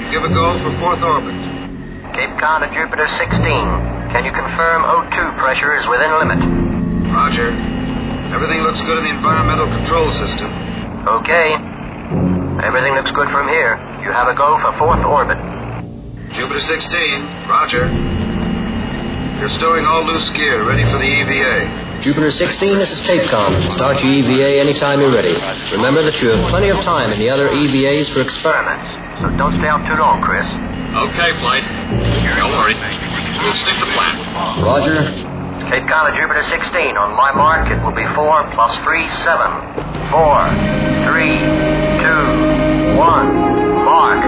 Give a go for fourth orbit. Cape Con to Jupiter 16. Can you confirm O2 pressure is within limit? Roger. Everything looks good in the environmental control system. Okay. Everything looks good from here. You have a go for fourth orbit. Jupiter 16, roger. You're stowing all loose gear, ready for the EVA. Jupiter 16, this is Cape Con. Start your EVA anytime you're ready. Remember that you have plenty of time in the other EVAs for experiments. So don't stay out too long, Chris. Okay, Flight. Don't worry. We'll stick to plan. Roger. Cape Con to Jupiter 16. On my mark, it will be 4 plus 3, 7. 4, 3, 2, 1. Mark.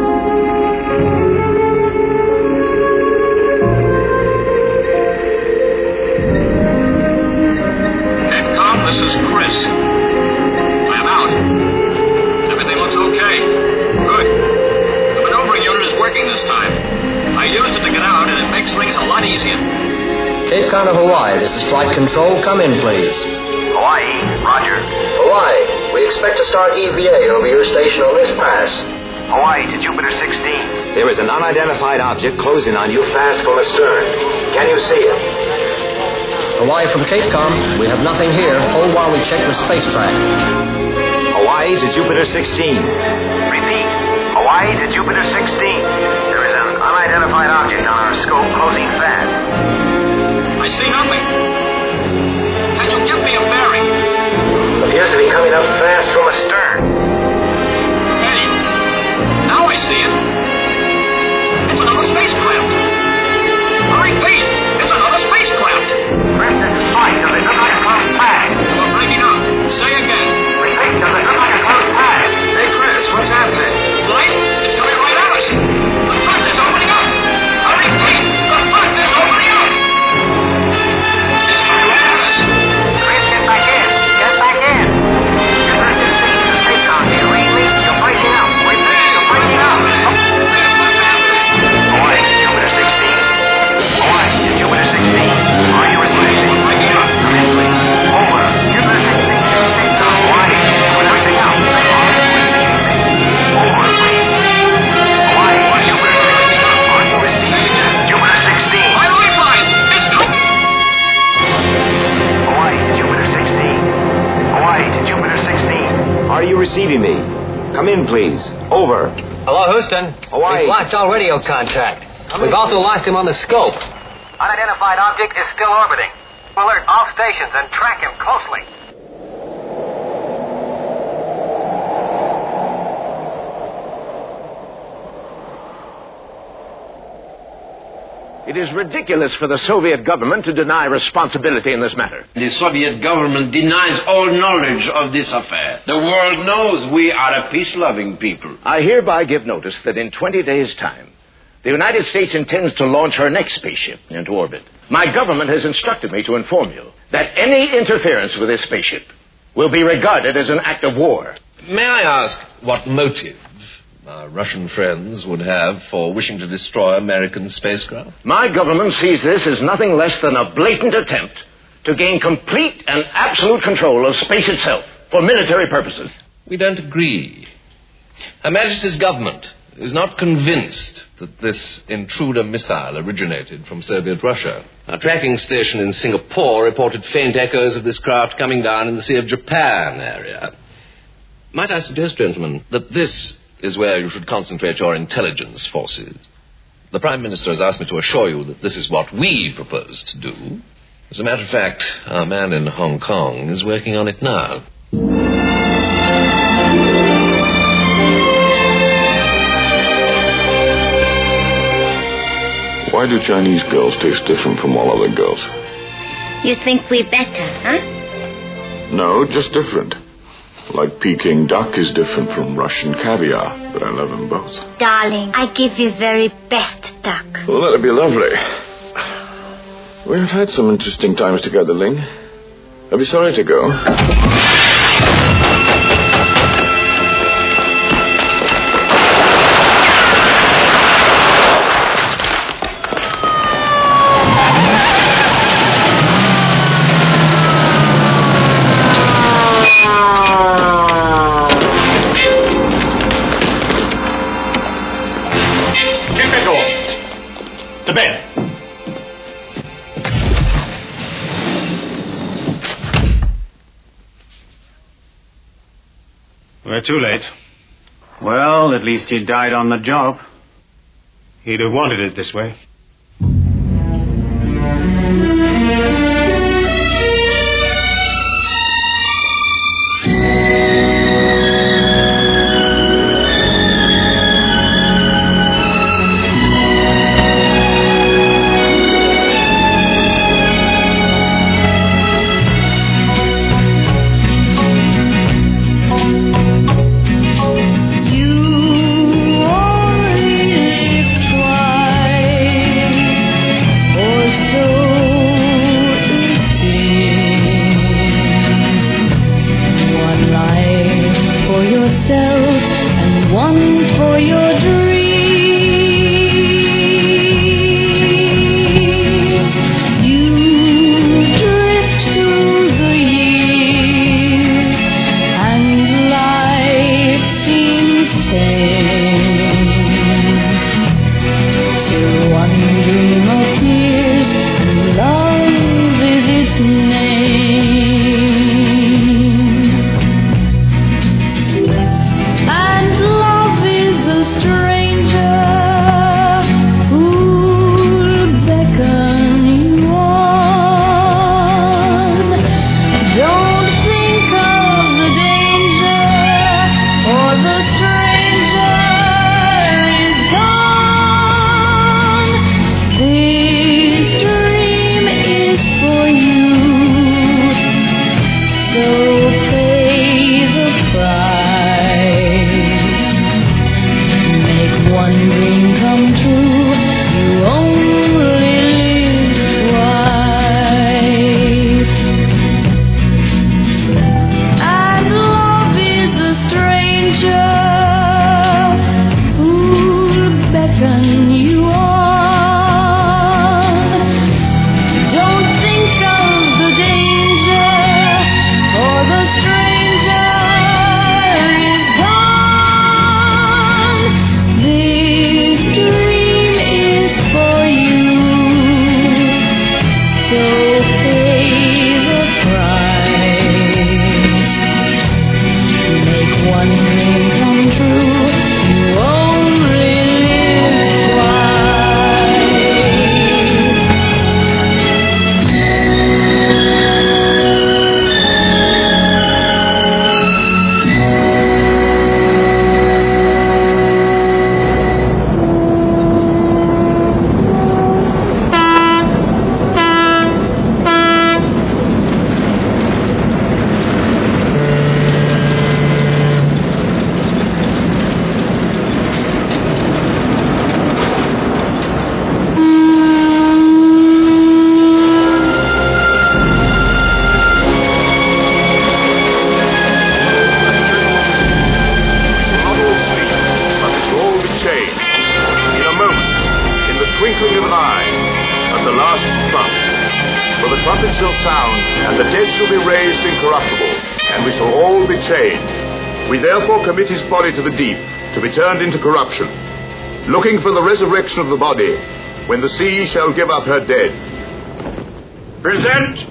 Cape Con, this is Chris. I'm out. Everything looks okay. Good. The maneuvering unit is working this time. I used it to get out, and it makes things a lot easier. Cape Con of Hawaii, this is Flight Control. Come in, please. Hawaii, roger. Hawaii, we expect to start EVA over your station on this pass. Hawaii to Jupiter 16. There is an unidentified object closing on you fast from astern. Can you see it? Hawaii from Cape Con, we have nothing here. Hold while we check the space track. Hawaii to Jupiter 16. Repeat. Hawaii to Jupiter 16. There is an unidentified object on our scope closing fast. I see nothing. Can you give me a bearing? Appears to be coming up fast from astern. Hey, now I see it. It's another spacecraft. I repeat, it's another spacecraft. Chris, this is Flight. Does it look like a close pass? We're breaking up. Say again. Repeat, does it look like a close pass? Hey, Chris, what's happening? Flight, it's coming right at us. The front is opening up. I repeat, the front is opening up. It's coming right at us. Chris, get back in. Get back in. Jupiter 16 is a Cape Con. Do you read me? You're breaking up. Repeat, you're breaking up. Hawaii to Jupiter 16. Hawaii to Jupiter 16. Are you receiving? Breaking up. Come in, please. Over. Jupiter 16 is a Cape Con. Hawaii. We're breaking up. Are you receiving? Over, please. Hawaii to Jupiter 16. Are you receiving? Jupiter 16. My lifeline is coming. Hawaii to Jupiter 16. Hawaii to Jupiter 16. Are you receiving me? Come in, please. Over. Hello, Houston. Hawaii. We've lost our radio contact. We've also lost him on the scope. Unidentified object is still orbiting. Alert all stations and track him closely. It is ridiculous for the Soviet government to deny responsibility in this matter. The Soviet government denies all knowledge of this affair. The world knows we are a peace-loving people. I hereby give notice that in 20 days' time, the United States intends to launch her next spaceship into orbit. My government has instructed me to inform you that any interference with this spaceship will be regarded as an act of war. May I ask what motive our Russian friends would have for wishing to destroy American spacecraft? My government sees this as nothing less than a blatant attempt to gain complete and absolute control of space itself for military purposes. We don't agree. Her Majesty's government is not convinced that this intruder missile originated from Soviet Russia. Our tracking station in Singapore reported faint echoes of this craft coming down in the Sea of Japan area. Might I suggest, gentlemen, that this is where you should concentrate your intelligence forces. The Prime Minister has asked me to assure you that this is what we propose to do. As a matter of fact, our man in Hong Kong is working on it now. Why do Chinese girls taste different from all other girls? You think we're better, huh? No, just different. Like Peking duck is different from Russian caviar, but I love them both. Darling, I give you very best duck. Well, that'd be lovely. We've had some interesting times together, Ling. I'll be sorry to go. Check that door. To bed. We're too late. Well, at least he died on the job. He'd have wanted it this way. Commit his body to the deep, to be turned into corruption, looking for the resurrection of the body, when the sea shall give up her dead. Present!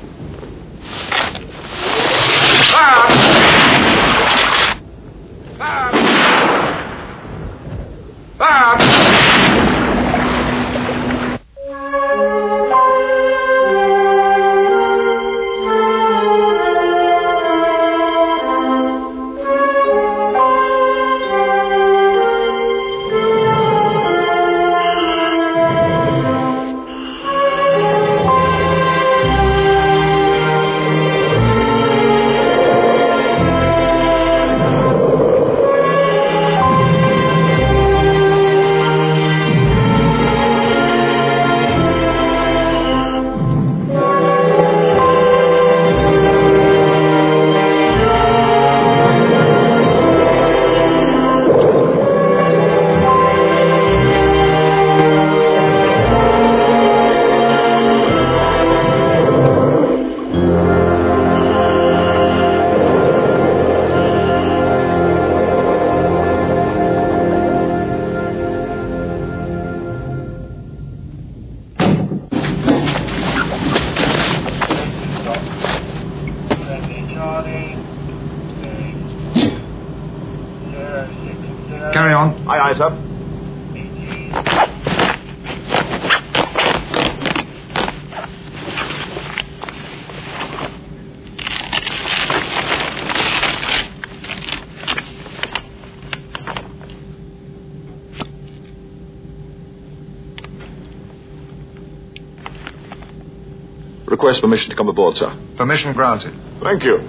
Request permission to come aboard, sir. Permission granted. Thank you.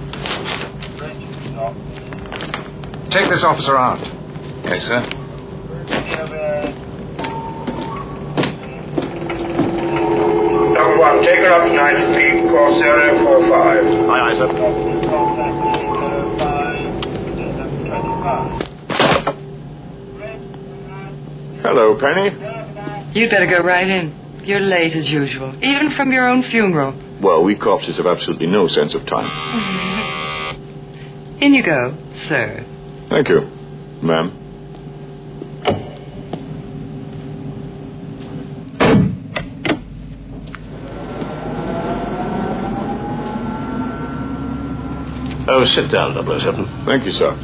Take this officer out. Yes, sir. Number 1, take her up to 90 feet, course 045. Aye, aye, sir. Hello, Penny. You'd better go right in. You're late as usual, even from your own funeral. Well, we corpses have absolutely no sense of time. In you go, sir. Thank you, ma'am. Oh, sit down, 007. Thank you, sir.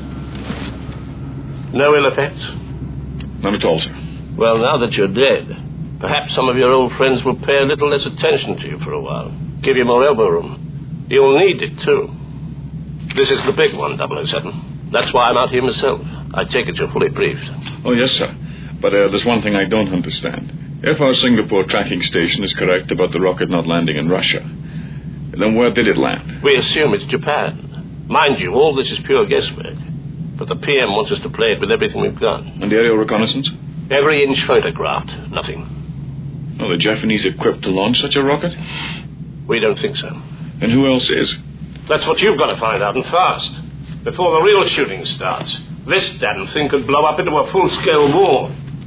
No ill effects? None at all, sir. Well, now that you're dead, perhaps some of your old friends will pay a little less attention to you for a while. Give you more elbow room. You'll need it, too. This is the big one, 007. That's why I'm out here myself. I take it you're fully briefed. Oh, yes, sir. But there's one thing I don't understand. If our Singapore tracking station is correct about the rocket not landing in Russia, then where did it land? We assume it's Japan. Mind you, all this is pure guesswork. But the PM wants us to play it with everything we've got. And the aerial reconnaissance? Every inch photographed. Nothing. Are the Japanese equipped to launch such a rocket? We don't think so. Then who else is? That's what you've got to find out, and fast. Before the real shooting starts. This damn thing could blow up into a full-scale war.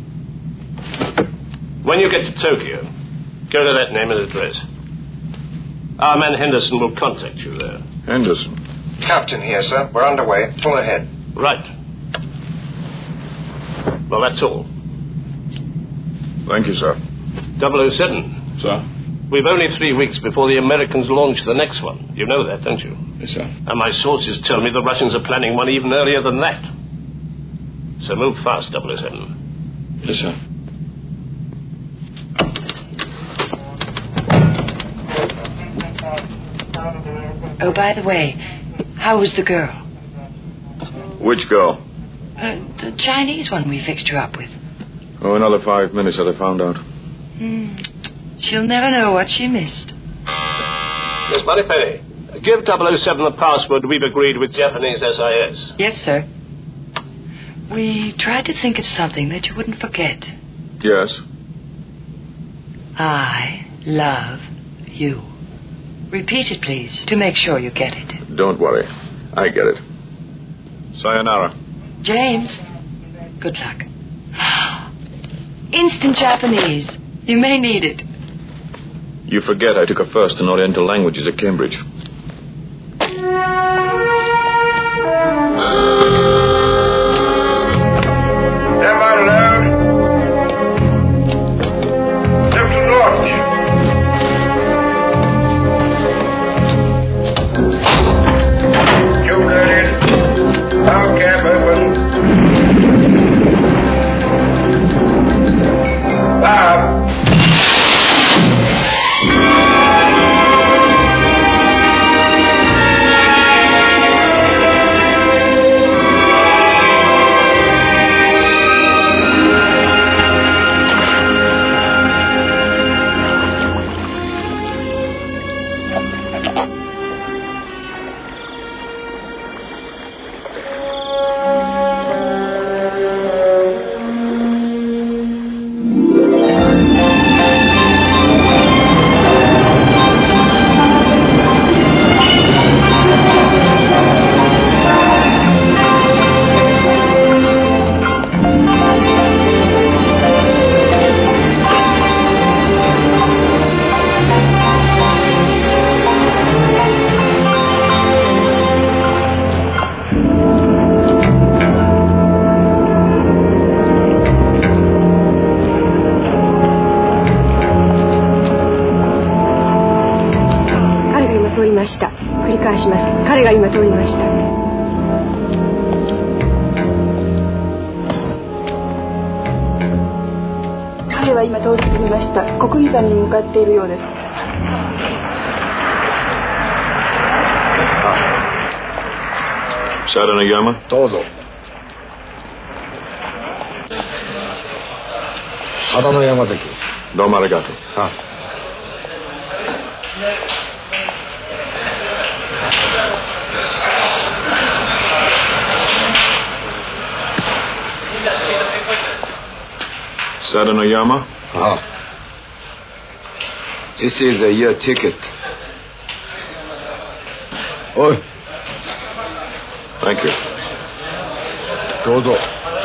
When you get to Tokyo, go to that name and address. Our man Henderson will contact you there. Henderson? Captain here, sir. We're underway. Full ahead. Right. Well, that's all. Thank you, sir. 007. Sir? We've only 3 weeks before the Americans launch the next one. You know that, don't you? Yes, sir. And my sources tell me the Russians are planning one even earlier than that. So move fast, 007. Yes, sir. Oh, by the way, how was the girl? Which girl? The Chinese one we fixed her up with. Oh, another 5 minutes I'd have found out. She'll never know what she missed. Miss Moneypenny, give 007 the password we've agreed with Japanese SIS. Yes, sir. We tried to think of something that you wouldn't forget. Yes? I love you. Repeat it, please, to make sure you get it. Don't worry. I get it. Sayonara. James, good luck. Instant Japanese. You may need it. You forget I took a first in Oriental languages at Cambridge. 彼は今通り過ぎました。国技館に向かっているようです。 サダナヤマ。 どうぞ。サダナヤマ関。 どうもありがとう。Sadana Yama? This is your ticket. Oi. Thank you. どうぞ。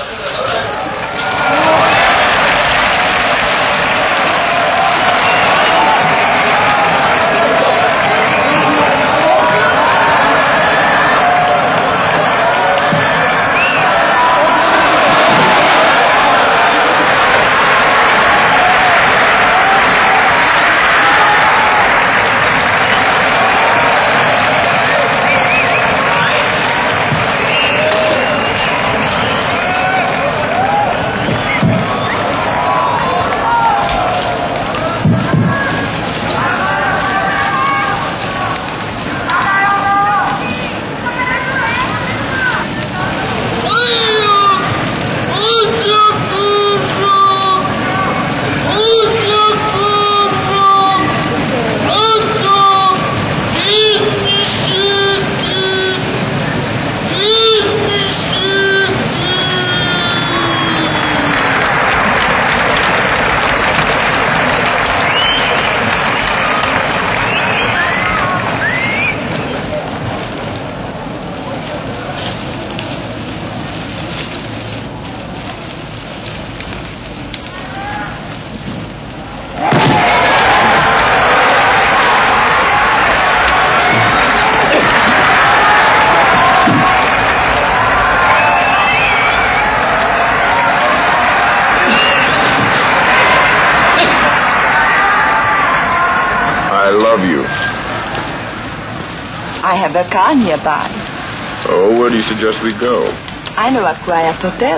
I have a car nearby. Oh, where do you suggest we go? I know a quiet hotel.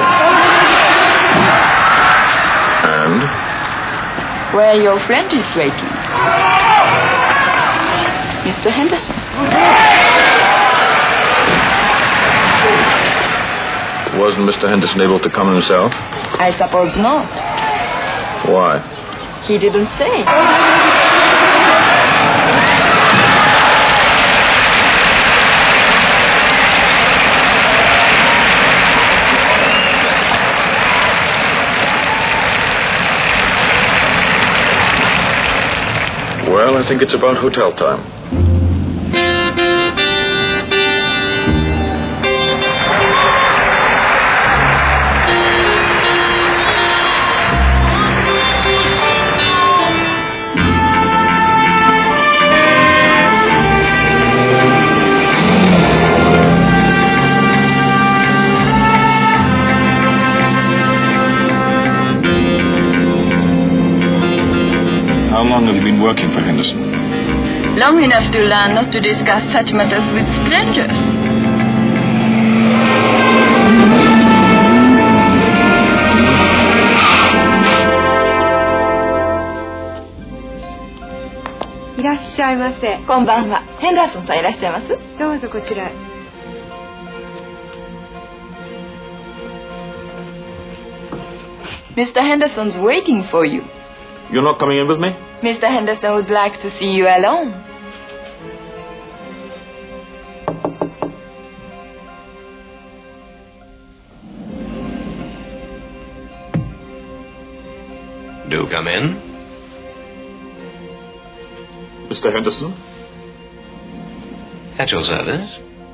And? Where your friend is waiting. Mr. Henderson. Wasn't Mr. Henderson able to come himself? I suppose not. Why? He didn't say. Well, I think it's about hotel time. How long have you been working for Henderson? Long enough to learn not to discuss such matters with strangers. Irashaimase. こんばんは。ヘンダーソンさんいらっしゃいます？ どうぞこちらへ。 Mr. Henderson's waiting for you. You're not coming in with me? Mr. Henderson would like to see you alone. Do come in. Mr. Henderson? At your service.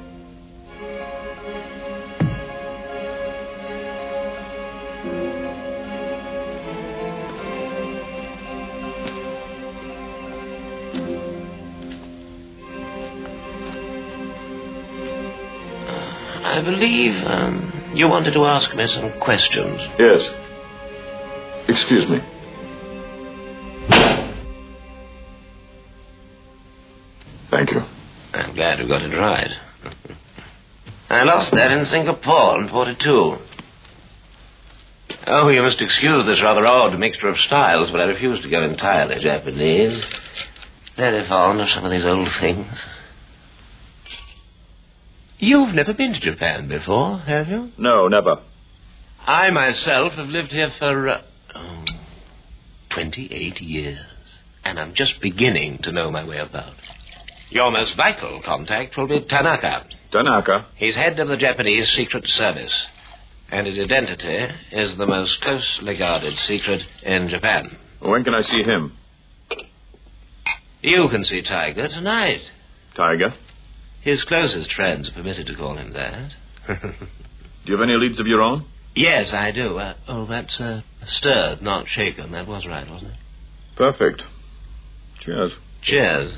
I believe you wanted to ask me some questions. Yes. Excuse me. Thank you. I'm glad you got it right. I lost that in Singapore in 42. Oh, you must excuse this rather odd mixture of styles, but I refuse to go entirely Japanese. Very fond of some of these old things. You've never been to Japan before, have you? No, never. I myself have lived here for, 28 years. And I'm just beginning to know my way about. Your most vital contact will be Tanaka. Tanaka? He's head of the Japanese Secret Service. And his identity is the most closely guarded secret in Japan. When can I see him? You can see Tiger tonight. Tiger? His closest friends are permitted to call him that. Do you have any leads of your own? Yes, I do. That's stirred, not shaken. That was right, wasn't it? Perfect. Cheers. Cheers.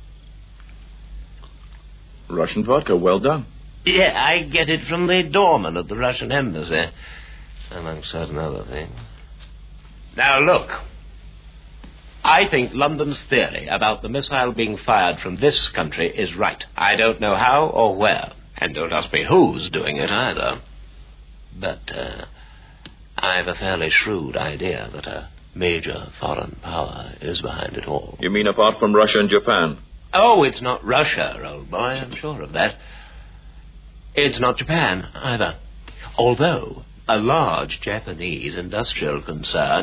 Russian vodka, well done. Yeah, I get it from the doorman at the Russian embassy, among certain other things. Now, look. I think London's theory about the missile being fired from this country is right. I don't know how or where, and don't ask me who's doing it either. But I've a fairly shrewd idea that a major foreign power is behind it all. You mean apart from Russia and Japan? Oh, it's not Russia, old boy, I'm sure of that. It's not Japan, either. Although a large Japanese industrial concern...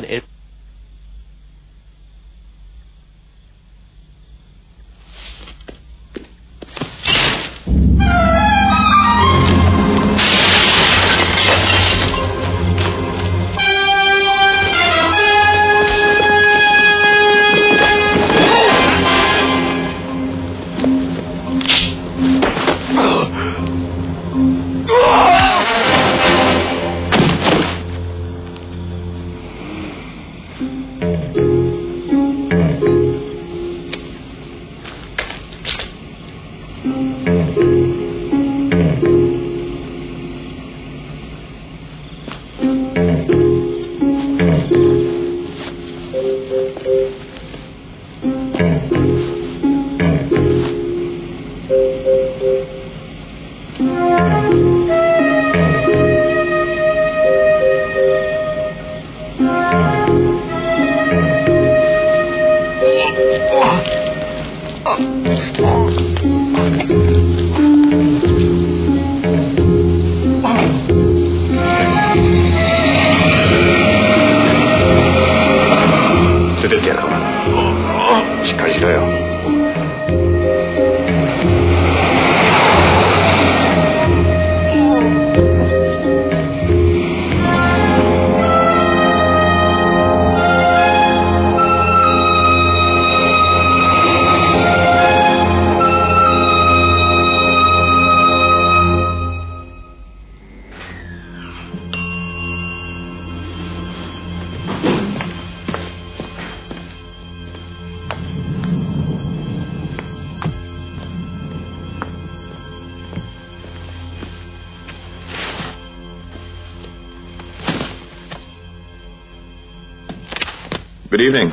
Good evening.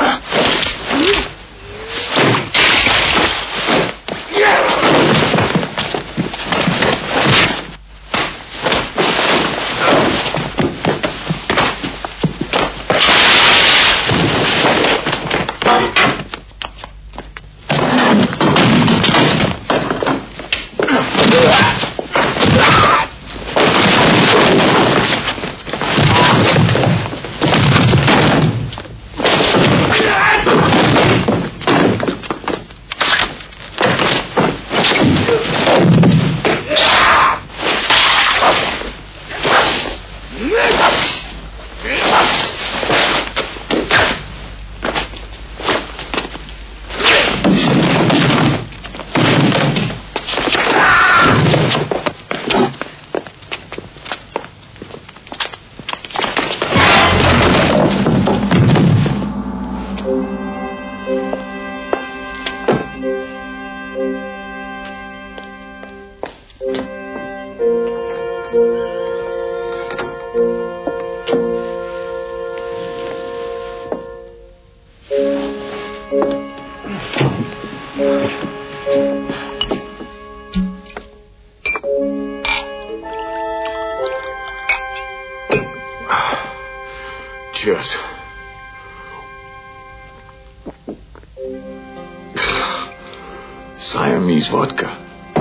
Siamese vodka.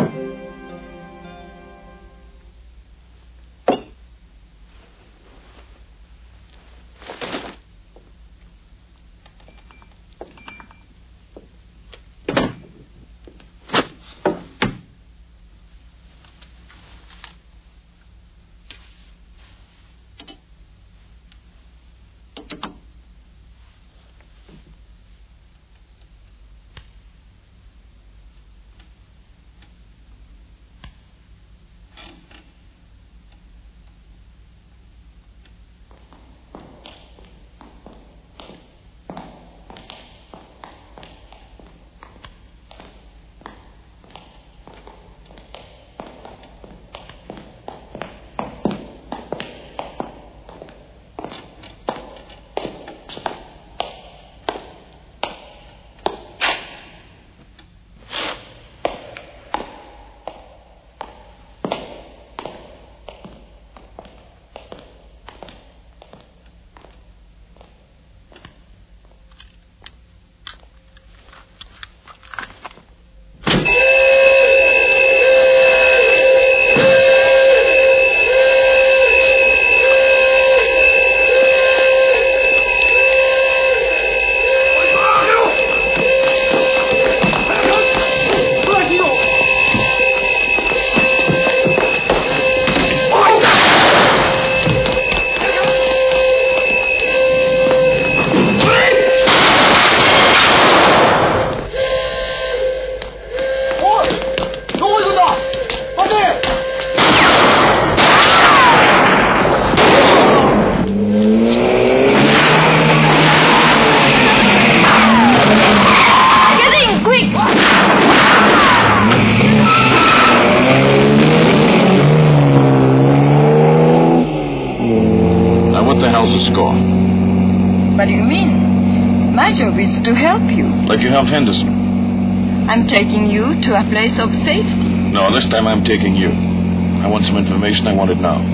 What do you mean? My job is to help you. Like you helped Henderson. I'm taking you to a place of safety. No, this time I'm taking you. I want some information. I want it now.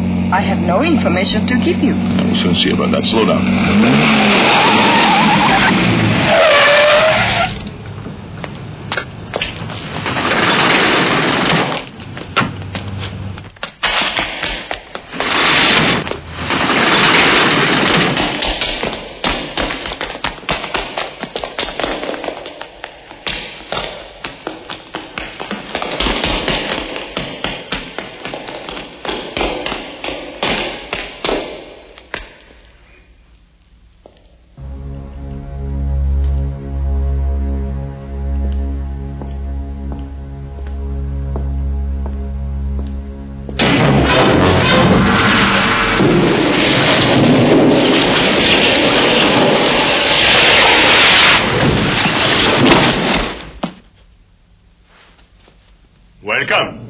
I have no information to give you. We'll soon see about that. Slow down. Welcome.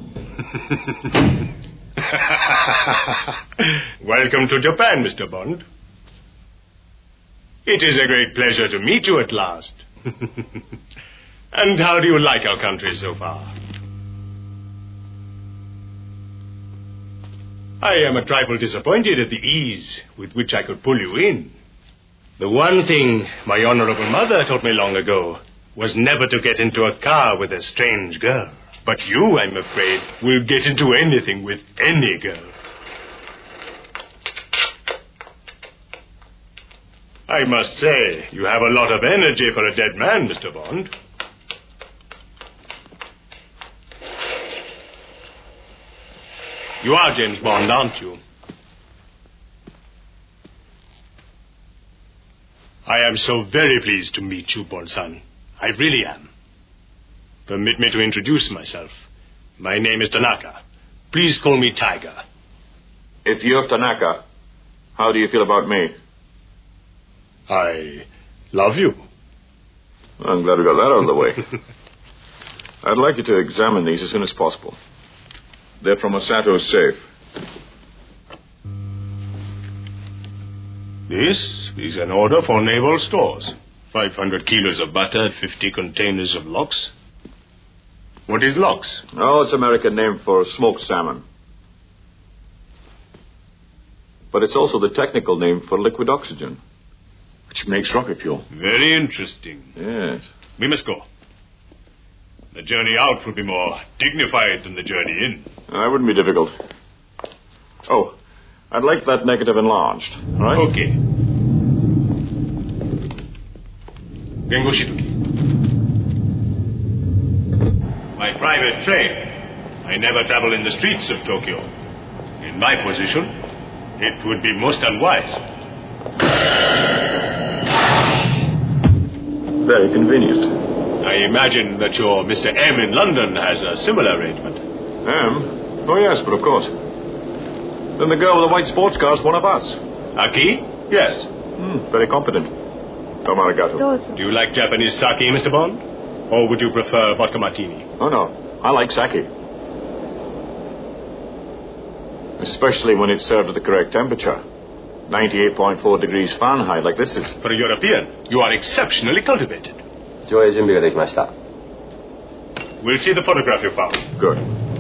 Welcome to Japan, Mr. Bond. It is a great pleasure to meet you at last. And how do you like our country so far? I am a trifle disappointed at the ease with which I could pull you in. The one thing my honorable mother taught me long ago was never to get into a car with a strange girl. But you, I'm afraid, will get into anything with any girl. I must say, you have a lot of energy for a dead man, Mr. Bond. You are James Bond, aren't you? I am so very pleased to meet you, Bond-san. I really am. Permit me to introduce myself. My name is Tanaka. Please call me Tiger. If you're Tanaka, how do you feel about me? I love you. I'm glad we got that out of the way. I'd like you to examine these as soon as possible. They're from Osato's safe. This is an order for naval stores. 500 kilos of butter, 50 containers of lox. What is lox? Oh, it's American name for smoked salmon. But it's also the technical name for liquid oxygen, which makes rocket fuel. Very interesting. Yes. We must go. The journey out will be more dignified than the journey in. That wouldn't be difficult. Oh, I'd like that negative enlarged. All right? Okay. Gengo Shituki. My private train. I never travel in the streets of Tokyo. In my position, it would be most unwise. Very convenient. I imagine that your Mr. M in London has a similar arrangement. M? Oh, yes, but of course. Then the girl with the white sports car is one of us. Aki? Yes. Very competent. Domo arigato. Do you like Japanese sake, Mr. Bond? Or would you prefer vodka martini? Oh, no. I like sake. Especially when it's served at the correct temperature. 98.4 degrees Fahrenheit, like this is. For a European, you are exceptionally cultivated. 上映準備ができました。 We'll see the photograph you found. Good.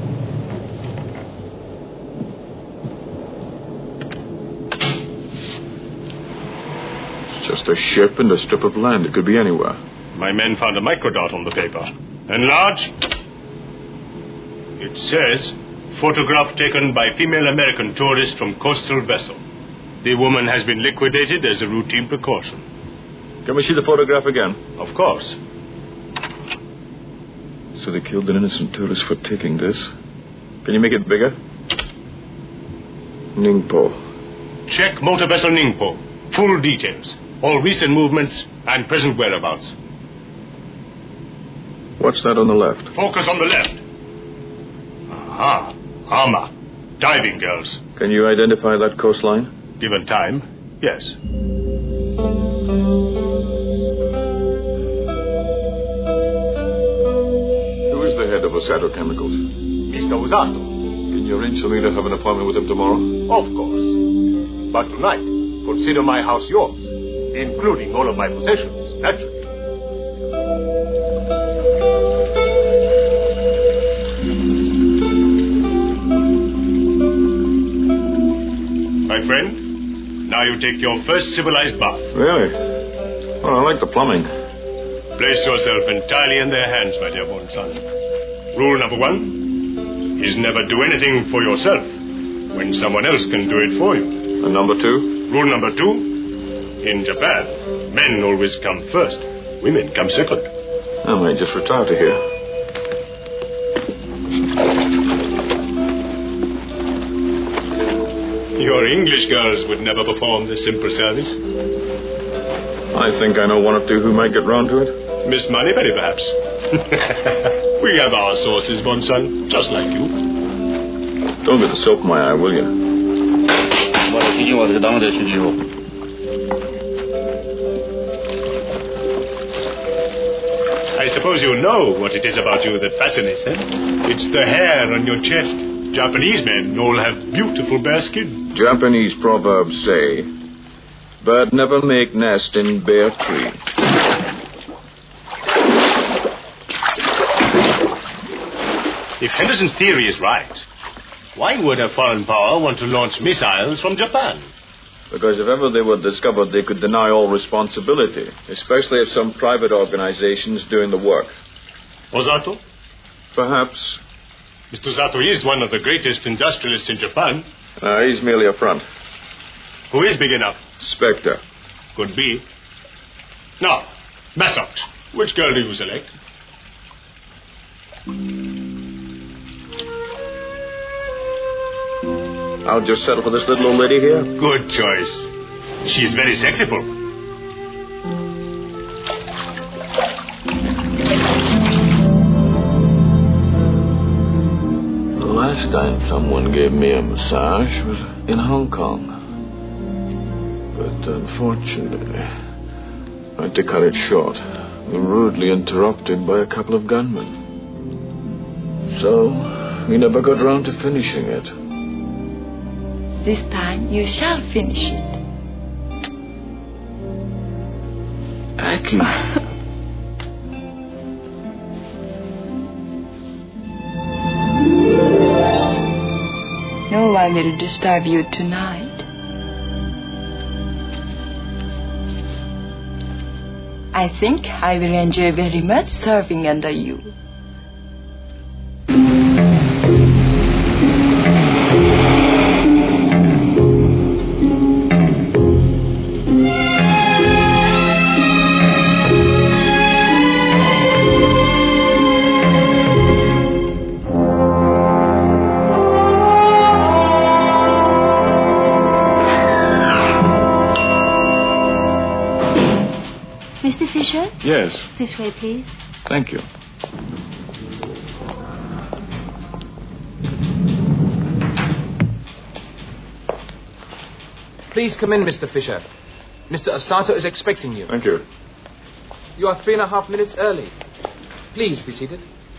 It's just a ship and a strip of land. It could be anywhere. My men found a microdot on the paper. Enlarge. It says, photograph taken by female American tourist from coastal vessel. The woman has been liquidated as a routine precaution. Can we see the photograph again? Of course. So they killed an innocent tourist for taking this. Can you make it bigger? Ningpo. Check motor vessel Ningpo. Full details. All recent movements and present whereabouts. What's that on the left? Focus on the left. Aha. Hama. Diving girls. Can you identify that coastline? Given time, yes. Who is the head of Osato Chemicals? Mr. Osato. Can you arrange for me to have an appointment with him tomorrow? Of course. But tonight, consider my house yours, including all of my possessions, naturally. My friend, now you take your first civilized bath. Really? Well, I like the plumbing. Place yourself entirely in their hands, my dear Bon-san. Rule number 1 is never do anything for yourself when someone else can do it for you. And number 2? Rule number 2, in Japan, men always come first, women come second. I might just retire to here. Your English girls would never perform this simple service. I think I know one or two who might get round to it. Miss Moneypenny, perhaps. We have our sources, Bon-san, just like you. Don't get the soap in my eye, will you? I suppose you know what it is about you that fascinates them. It's the hair on your chest. Japanese men all have beautiful bare skin. Japanese proverbs say, bird never make nest in bare tree. If Henderson's theory is right, why would a foreign power want to launch missiles from Japan? Because if ever they were discovered, they could deny all responsibility, especially if some private organization's doing the work. Osato? Perhaps. Mr. Zato is one of the greatest industrialists in Japan. He's merely a front. Who is big enough? Spectre. Could be. Now, Massot, which girl do you select? I'll just settle for this little old lady here. Good choice. She's very sexyful. The last time someone gave me a massage was in Hong Kong. But unfortunately, I had to cut it short. Rudely interrupted by a couple of gunmen. So, we never got round to finishing it. This time you shall finish it. Aki. No one will disturb you tonight. I think I will enjoy very much serving under you. Mr. Fisher? Yes. This way, please. Thank you. Please come in, Mr. Fisher. Mr. Osato is expecting you. Thank you. You are 3.5 minutes early. Please be seated.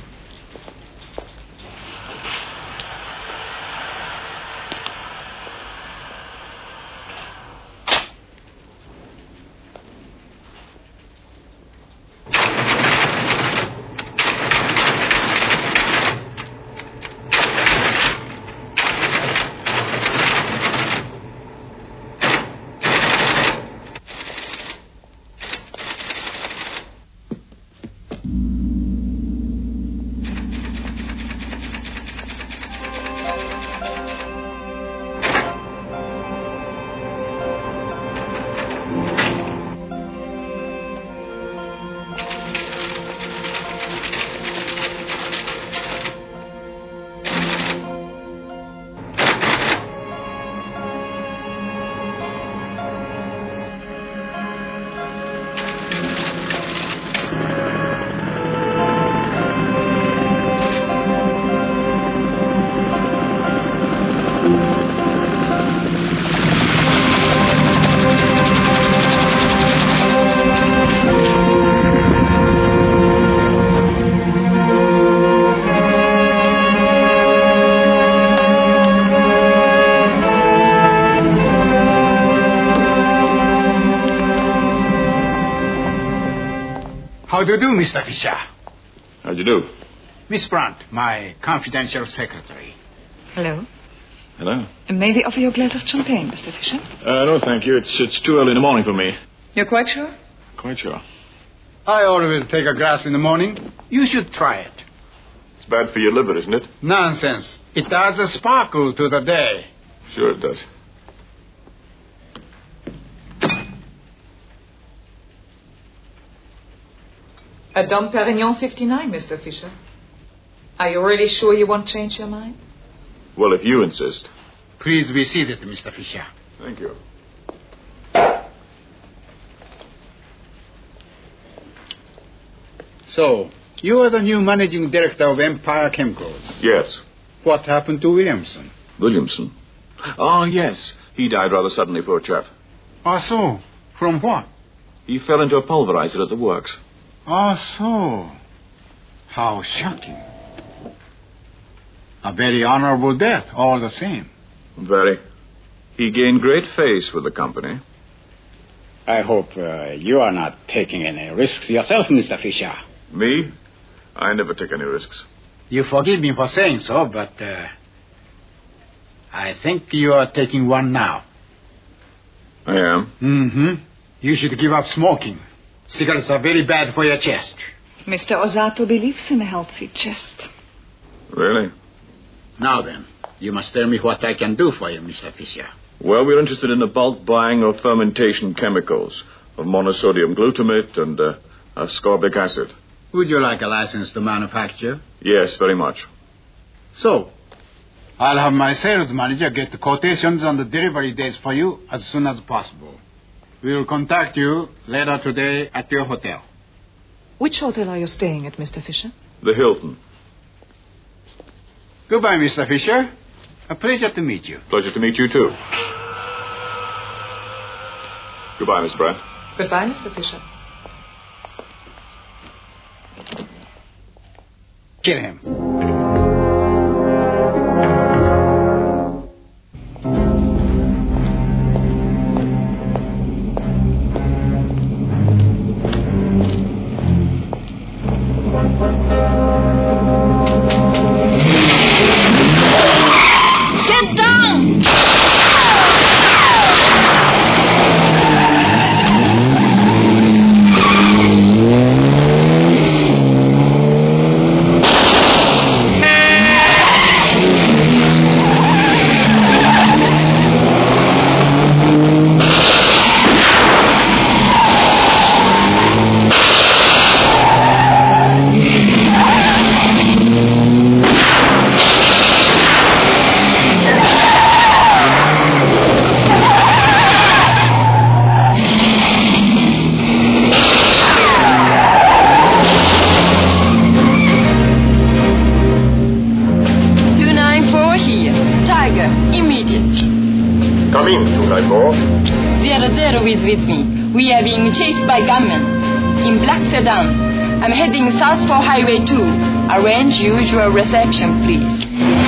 How do you do, Mr. Fisher? How do you do? Miss Brandt, my confidential secretary. Hello. Hello. May we offer you a glass of champagne, Mr. Fisher? No, thank you. It's too early in the morning for me. You're quite sure? Quite sure. I always take a glass in the morning. You should try it. It's bad for your liver, isn't it? Nonsense. It adds a sparkle to the day. Sure it does. A Dom Perignon 59, Mr. Fisher. Are you really sure you won't change your mind? Well, if you insist. Please be seated, Mr. Fisher. Thank you. So, you are the new managing director of Empire Chemicals. Yes. What happened to Williamson? Williamson? Oh, yes. He died rather suddenly, poor chap. Ah, so? From what? He fell into a pulverizer at the works. Ah, so. How shocking. A very honorable death, all the same. Very. He gained great face with the company. I hope you are not taking any risks yourself, Mr. Fisher. Me? I never take any risks. You forgive me for saying so, but I think you are taking one now. I am? Mm-hmm. You should give up smoking. Cigarettes are very bad for your chest. Mr. Osato believes in a healthy chest. Really? Now then, you must tell me what I can do for you, Mr. Fisher. Well, we're interested in the bulk buying of fermentation chemicals, of monosodium glutamate and ascorbic acid. Would you like a license to manufacture? Yes, very much. So, I'll have my sales manager get the quotations on the delivery dates for you as soon as possible. We'll contact you later today at your hotel. Which hotel are you staying at, Mr. Fisher? The Hilton. Goodbye, Mr. Fisher. A pleasure to meet you. Pleasure to meet you, too. Goodbye, Miss Brandt. Goodbye, Mr. Fisher. Kill him. Get down! Tango. 00 is with me. We are being chased by gunmen in black sedan. I'm heading south for Highway 2. Arrange usual reception, please.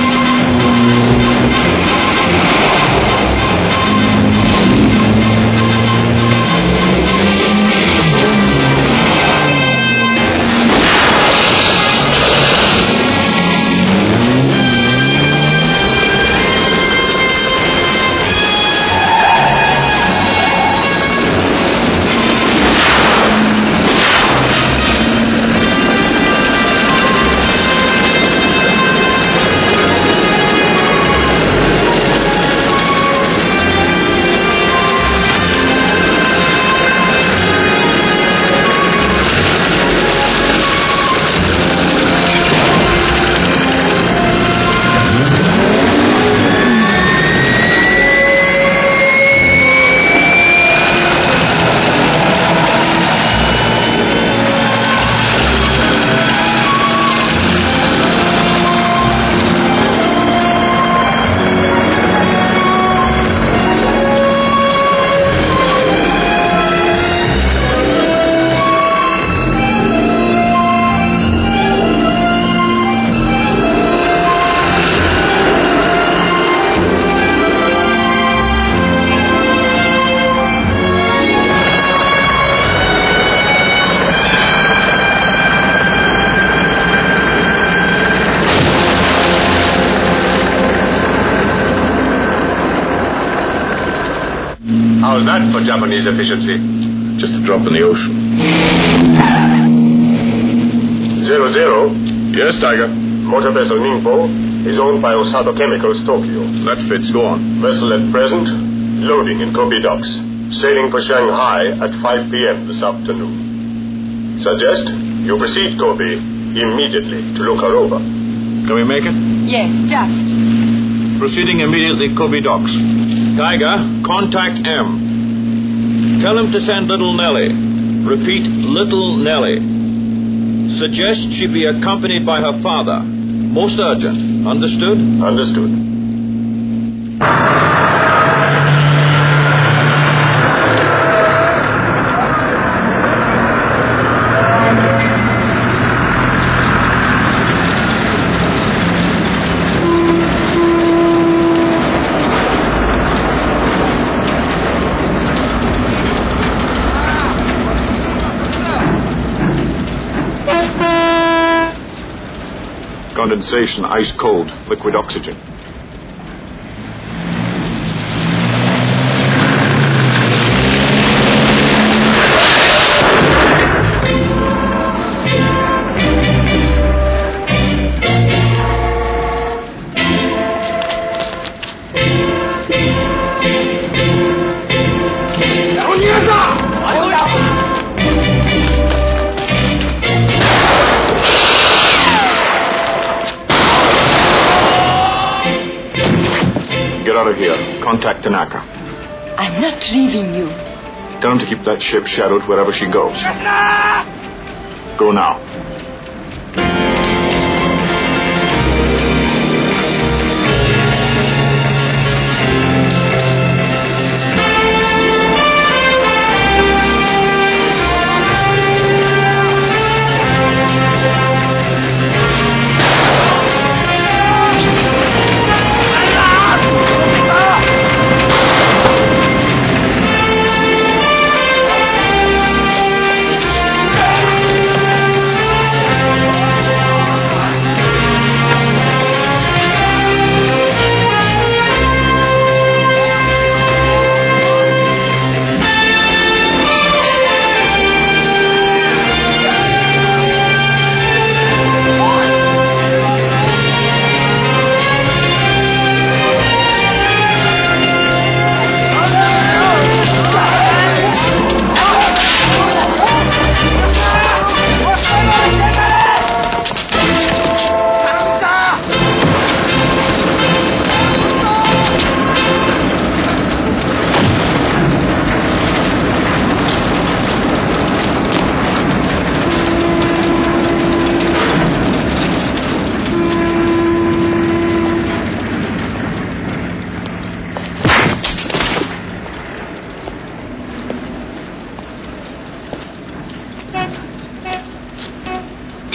How's that for Japanese efficiency? Just a drop in the ocean. 00. Yes, Tiger. Motor vessel Ningpo is owned by Osato Chemicals, Tokyo. That fits. Go on. Vessel at present, loading in Kobe docks. Sailing for Shanghai at 5 p.m. this afternoon. Suggest you proceed Kobe immediately to look her over. Can we make it? Yes, just. Proceeding immediately Kobe docks. Tiger, contact M. Tell him to send Little Nellie. Repeat, Little Nellie. Suggest she be accompanied by her father. Most urgent. Understood? Understood. Condensation, ice cold, liquid oxygen. Get out of here. Contact Tanaka. I'm not leaving you. Tell him to keep that ship shadowed wherever she goes. Go now.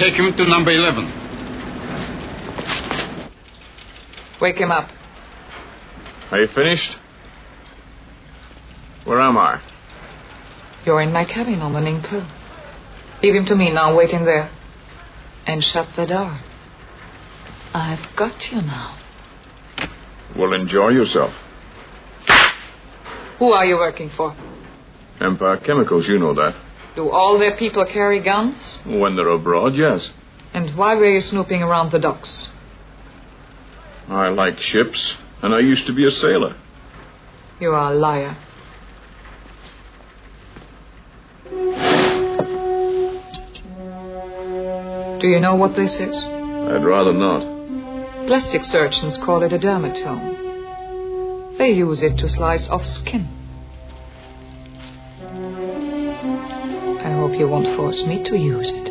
take him to number 11. Wake him up. Are you finished? Where am I? You're in my cabin on the Ningpo. Leave him to me now, wait in there. And shut the door. I've got you now. Well, enjoy yourself. Who are you working for? Empire Chemicals, you know that. Do all their people carry guns? When they're abroad, yes. And why were you snooping around the docks? I like ships, and I used to be a sailor. You are a liar. Do you know what this is? I'd rather not. Plastic surgeons call it a dermatome. They use it to slice off skin. I hope you won't force me to use it.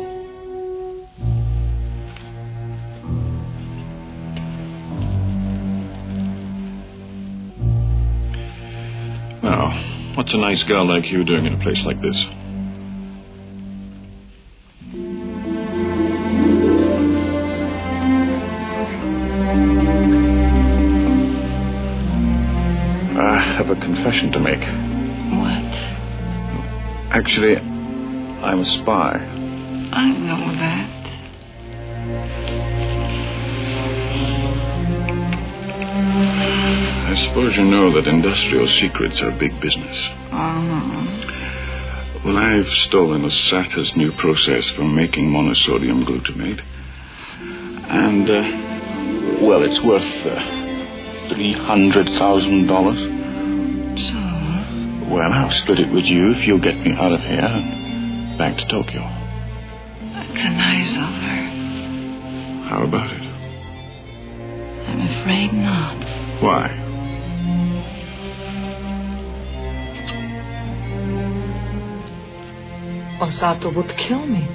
Now, what's a nice girl like you doing in a place like this? I have a confession to make. What? Actually, I'm a spy. I know that. I suppose you know that industrial secrets are big business. Uh-huh. Well, I've stolen Osaka's new process for making monosodium glutamate. And, well, it's worth $300,000. So? Well, I'll split it with you if you'll get me out of here and back to Tokyo. It's a nice offer. How about it? I'm afraid not. Why? Osato would kill me.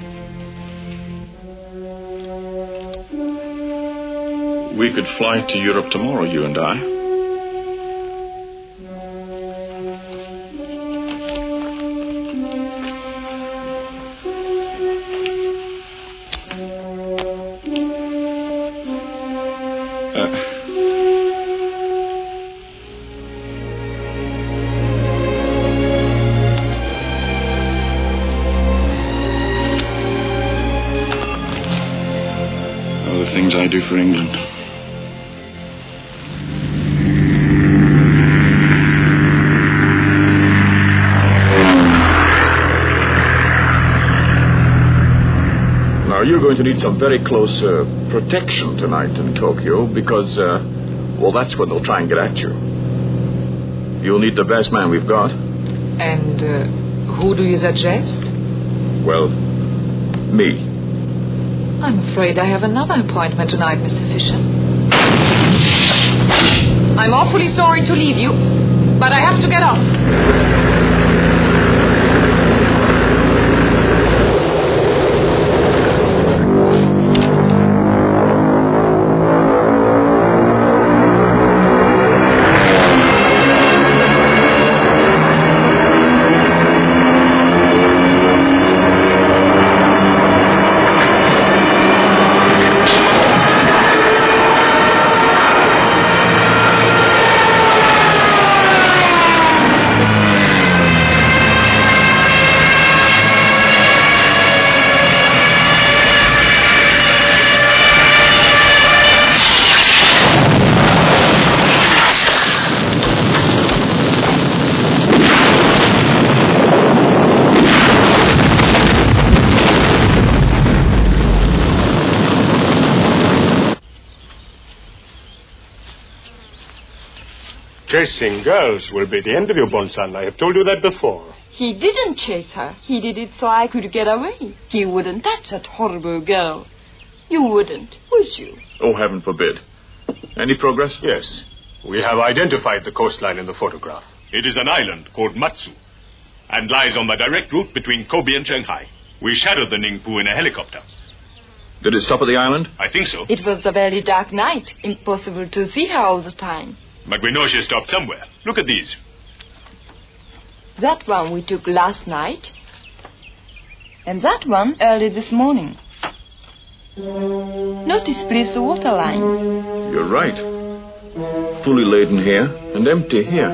We could fly to Europe tomorrow, you and I. Things I do for England. Now, you're going to need some very close protection tonight in Tokyo because, well, that's when they'll try and get at you. You'll need the best man we've got. And who do you suggest? Well, me. I'm afraid I have another appointment tonight, Mr. Fisher. I'm awfully sorry to leave you, but I have to get off. Chasing girls will be the end of you, Bonsan. I have told you that before. He didn't chase her. He did it so I could get away. He wouldn't touch that horrible girl. You wouldn't, would you? Oh, heaven forbid. Any progress? Yes. We have identified the coastline in the photograph. It is an island called Matsu and lies on the direct route between Kobe and Shanghai. We shadowed the Ningpo in a helicopter. Did it stop at the island? I think so. It was a very dark night. Impossible to see her all the time. But we know she stopped somewhere. Look at these. That one we took last night. And that one early this morning. Notice, please, the water line. You're right. Fully laden here and empty here.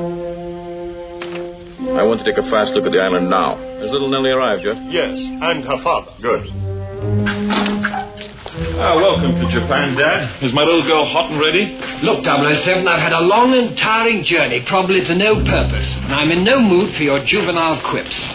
I want to take a fast look at the island now. Has little Nellie arrived yet? Yes, and her father. Good. Welcome to Japan, Dad. Is my little girl hot and ready? Look, 007, I've had a long and tiring journey, probably to no purpose, and I'm in no mood for your juvenile quips.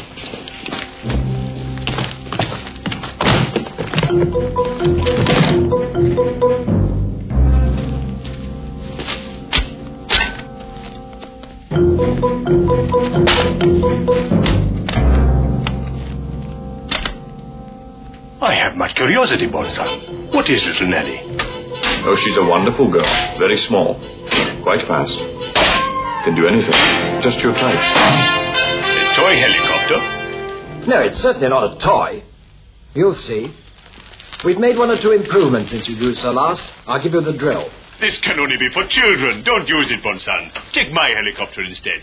I have much curiosity, Bonsan. What is little Nellie? Oh, she's a wonderful girl. Very small. Quite fast. Can do anything. Just your type. A toy helicopter? No, it's certainly not a toy. You'll see. We've made 1 or 2 improvements since you grew so last. I'll give you the drill. This can only be for children. Don't use it, Bonsan. Take my helicopter instead.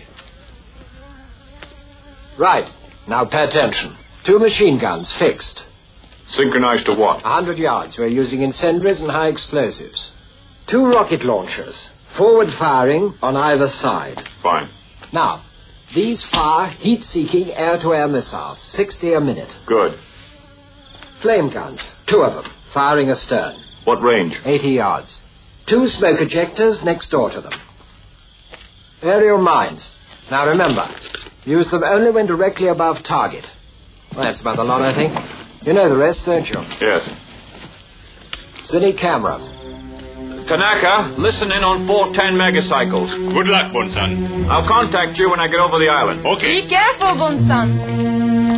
Right. Now pay attention. 2 machine guns, fixed. Synchronized to what? 100 yards. We're using incendiaries and high explosives. 2 rocket launchers, forward firing on either side. Fine. Now, these fire heat-seeking air-to-air missiles, 60 a minute. Good. Flame guns, 2 of them, firing astern. What range? 80 yards. 2 smoke ejectors next door to them. Aerial mines. Now remember, use them only when directly above target. Well, that's about the lot, I think. You know the rest, don't you? Yes. Cine camera. Tanaka, listen in on 410 megacycles. Good luck, Bonsan. I'll contact you when I get over the island. Okay. Be careful, Bonsan.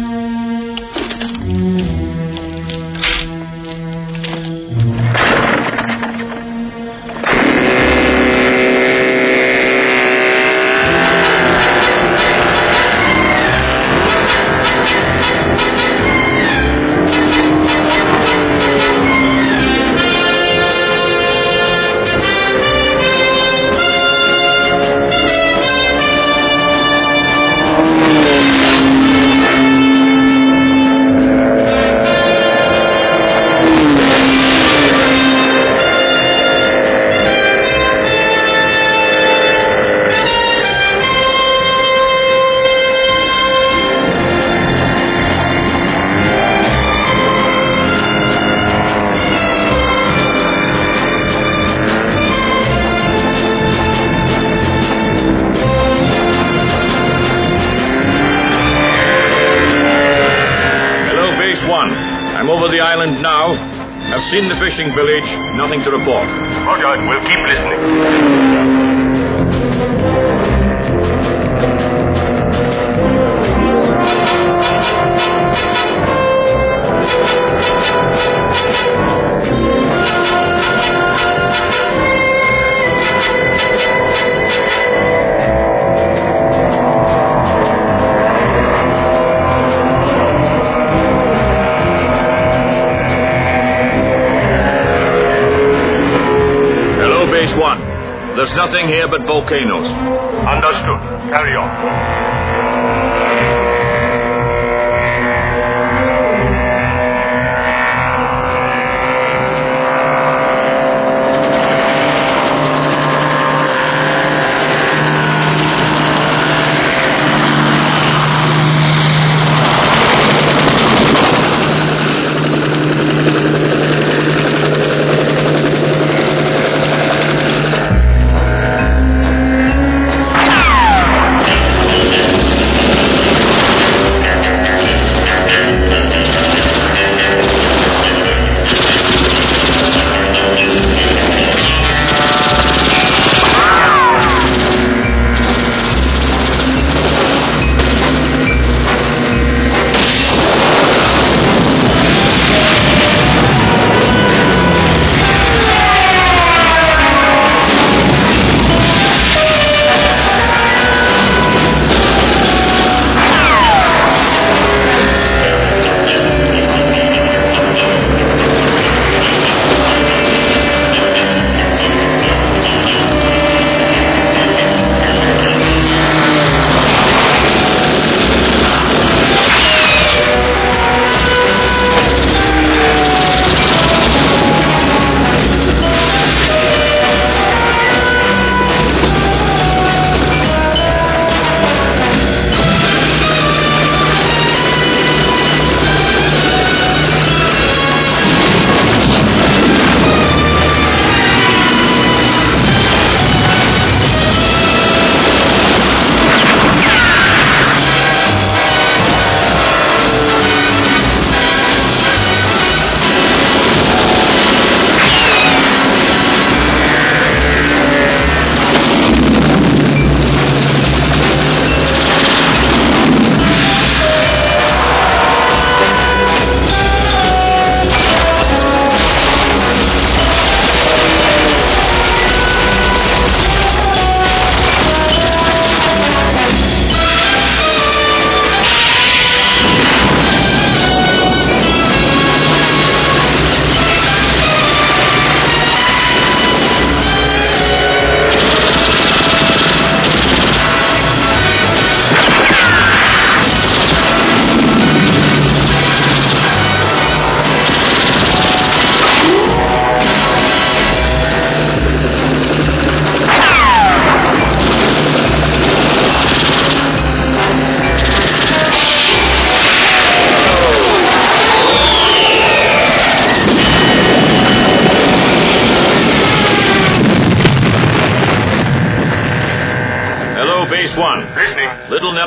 I've seen the fishing village. Nothing to report. Roger, we'll keep listening. There's nothing here but volcanoes. Understood. Carry on.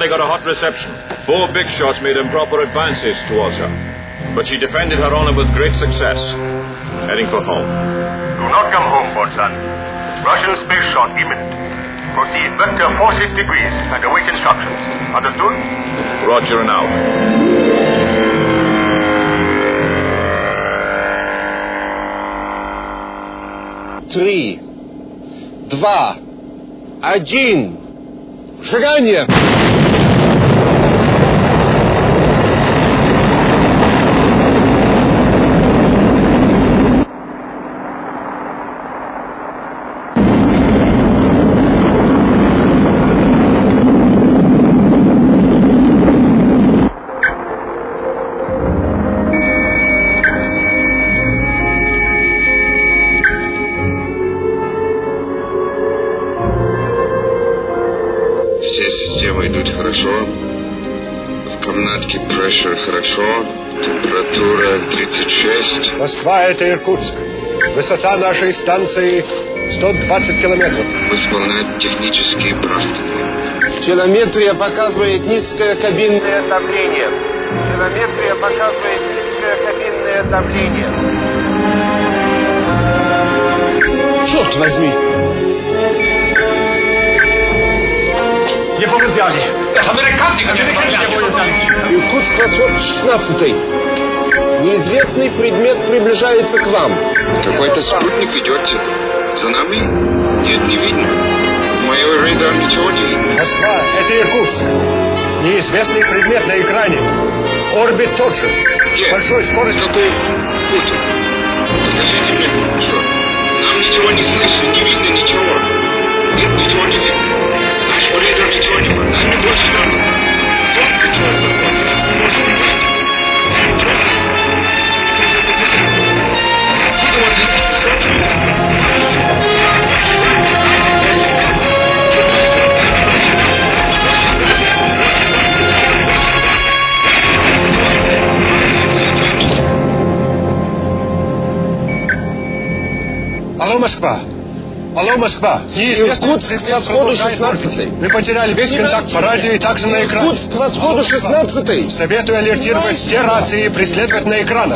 Patty got a hot reception. 4 big shots made improper advances towards her. But she defended her honor with great success. Heading for home. Do not come home, Watson. Russian space shot imminent. Proceed vector 46 degrees and await instructions. Understood? Roger and out. 3, 2, 1. Вжигание! Все системы идут хорошо. В комнатке pressure хорошо. Температура 36. Москва, это Иркутск. Высота нашей станции 120 километров. Выполнять технические практики. Телометрия показывает низкое кабинное давление. Телометрия показывает низкое кабинное давление. Черт возьми! Его мы взяли. Это американцы, Иркутск, восход 16-й. Неизвестный предмет приближается к вам. Какой-то спутник идет за нами? Нет, не видно. В моей радар ничего не видно. Москва, это Иркутск. Неизвестный предмет на экране. Орбит тот же. С большой скоростью. Какой путь? Скажите мне, что? Нам ничего не слышно, не видно ничего. Нет, ничего не видно. Наш радар ничего не видно. Нами больше надо. Только черт заходит. Может быть. Откуда вот эти писатели? Алло, Москва. Алло, Москва. Иркутск к восходу 16-й. Мы потеряли весь контакт по радио и также на экране. Иркутск к восходу 16-й. Советую алертировать все рации и преследовать на экранах.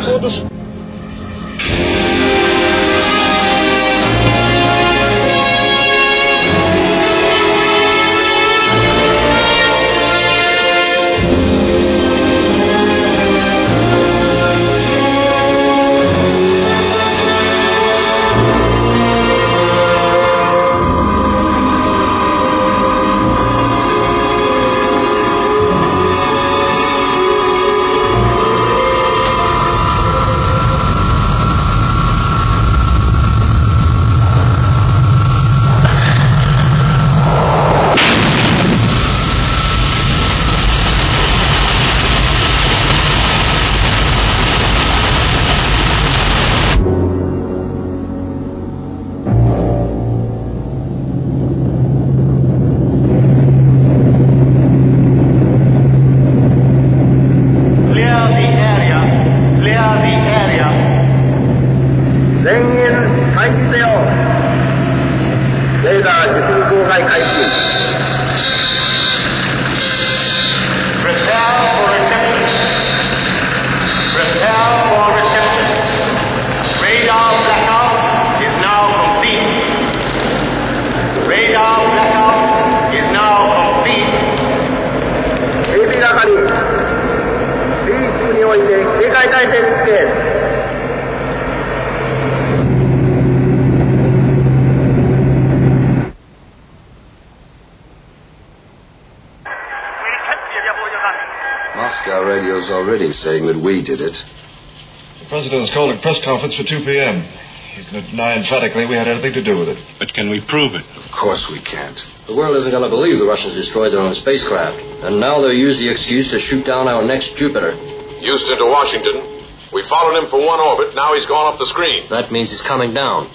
Moscow radio's already saying that we did it. The President has called a press conference for 2 p.m. He's going to deny emphatically we had anything to do with it. But can we prove it? Of course we can't. The world isn't going to believe the Russians destroyed their own spacecraft. And now they'll use the excuse to shoot down our next Jupiter. Houston to Washington. We followed him for one orbit. Now he's gone off the screen. That means he's coming down.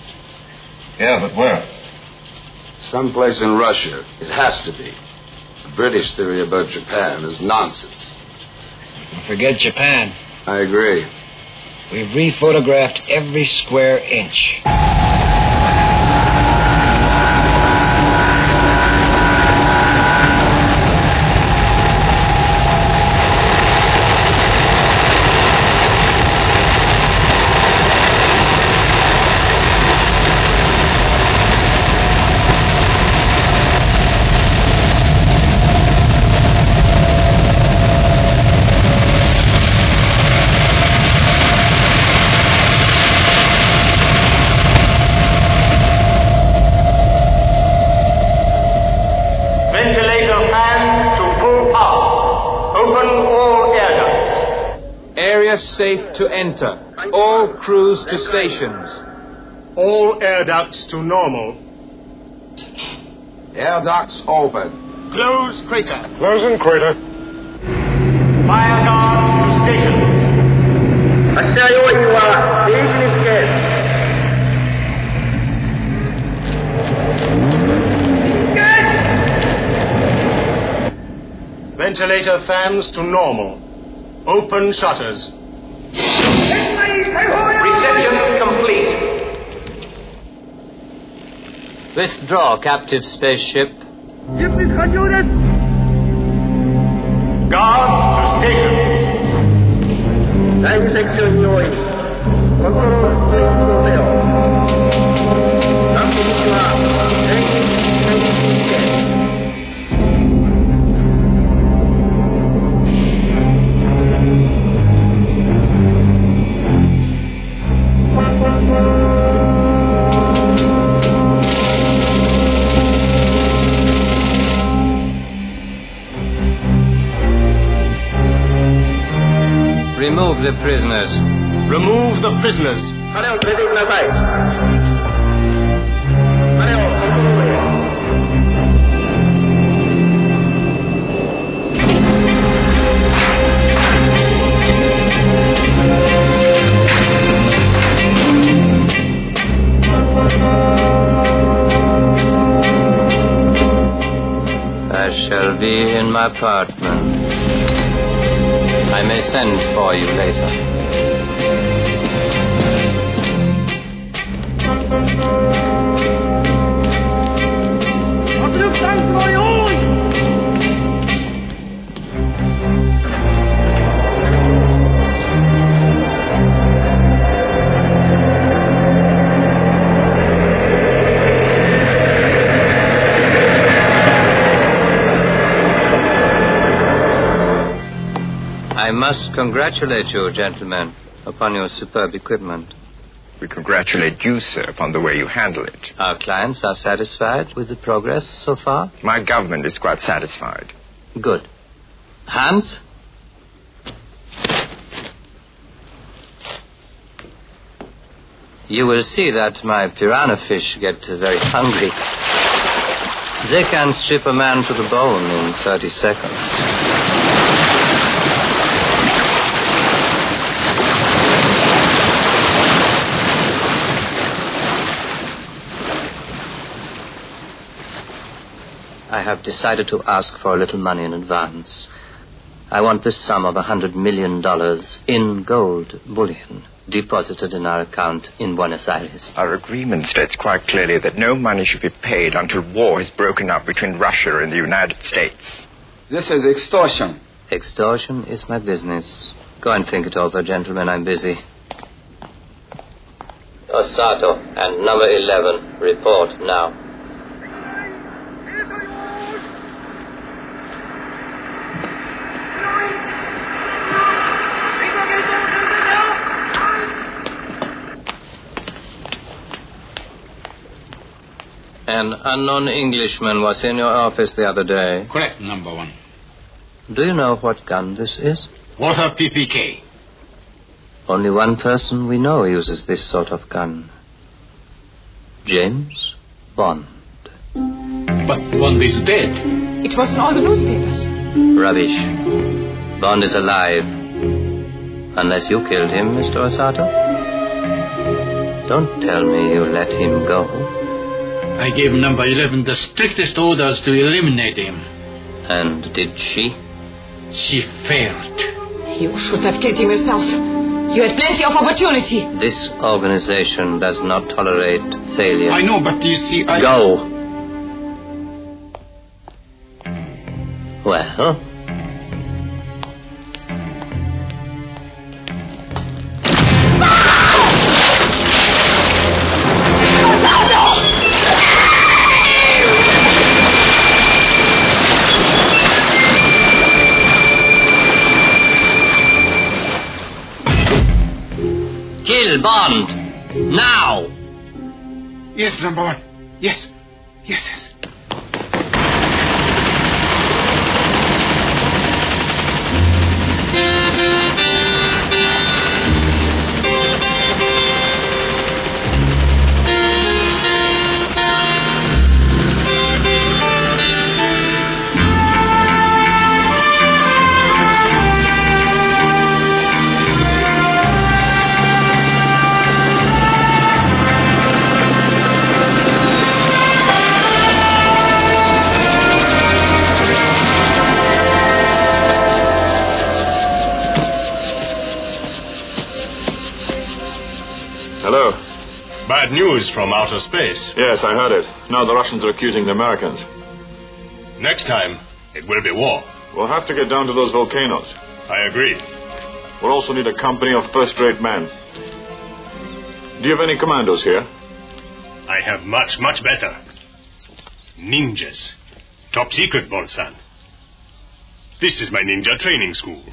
Yeah, but where? Someplace in Russia. It has to be. The British theory about Japan is nonsense. Forget Japan. I agree. We've rephotographed every square inch. Area safe to enter. All crews to stations. All air ducts to normal. Air ducts open. Close crater. Closing crater. Fire guards to station. 発射要員はステージにつけ。 Ventilator fans to normal. Open shutters. Reception complete. Withdraw, captive spaceship. Guards to station. 第2セクション用意。コントロールスイッチをせよ。南北には全員につけ。 Remove the prisoners. Remove the prisoners. 彼を連れて行きなさい。彼をコントロールへ。 I shall be in my apartment. I may send for you later. I must congratulate you, gentlemen, upon your superb equipment. We congratulate you, sir, upon the way you handle it. Our clients are satisfied with the progress so far? My government is quite satisfied. Good. Hans? You will see that my piranha fish get very hungry. They can strip a man to the bone in 30 seconds. I have decided to ask for a little money in advance. I want the sum of $100 million in gold bullion deposited in our account in Buenos Aires. Our agreement states quite clearly that no money should be paid until war has broken up between Russia and the United States. This is extortion. Extortion is my business. Go and think it over, gentlemen. I'm busy. Osato and number 11, report now. An unknown Englishman was in your office the other day. Correct, number 1. Do you know what gun this is? Walther PPK. Only one person we know uses this sort of gun. James Bond. But Bond is dead. It was in all the newspapers. Rubbish. Bond is alive. Unless you killed him, Mr. Osato. Don't tell me you let him go. I gave number 11 the strictest orders to eliminate him. And did she? She failed. You should have killed him yourself. You had plenty of opportunity. This organization does not tolerate failure. I know, but you see, I... Go. Well... Kill Bond! Now! Yes, number 1. Yes. Yes. Hello. Bad news from outer space. Yes, I heard it. Now the Russians are accusing the Americans. Next time, it will be war. We'll have to get down to those volcanoes. I agree. We'll also need a company of first-rate men. Do you have any commandos here? I have much, much better. Ninjas. Top secret, Bolsan. This is my ninja training school.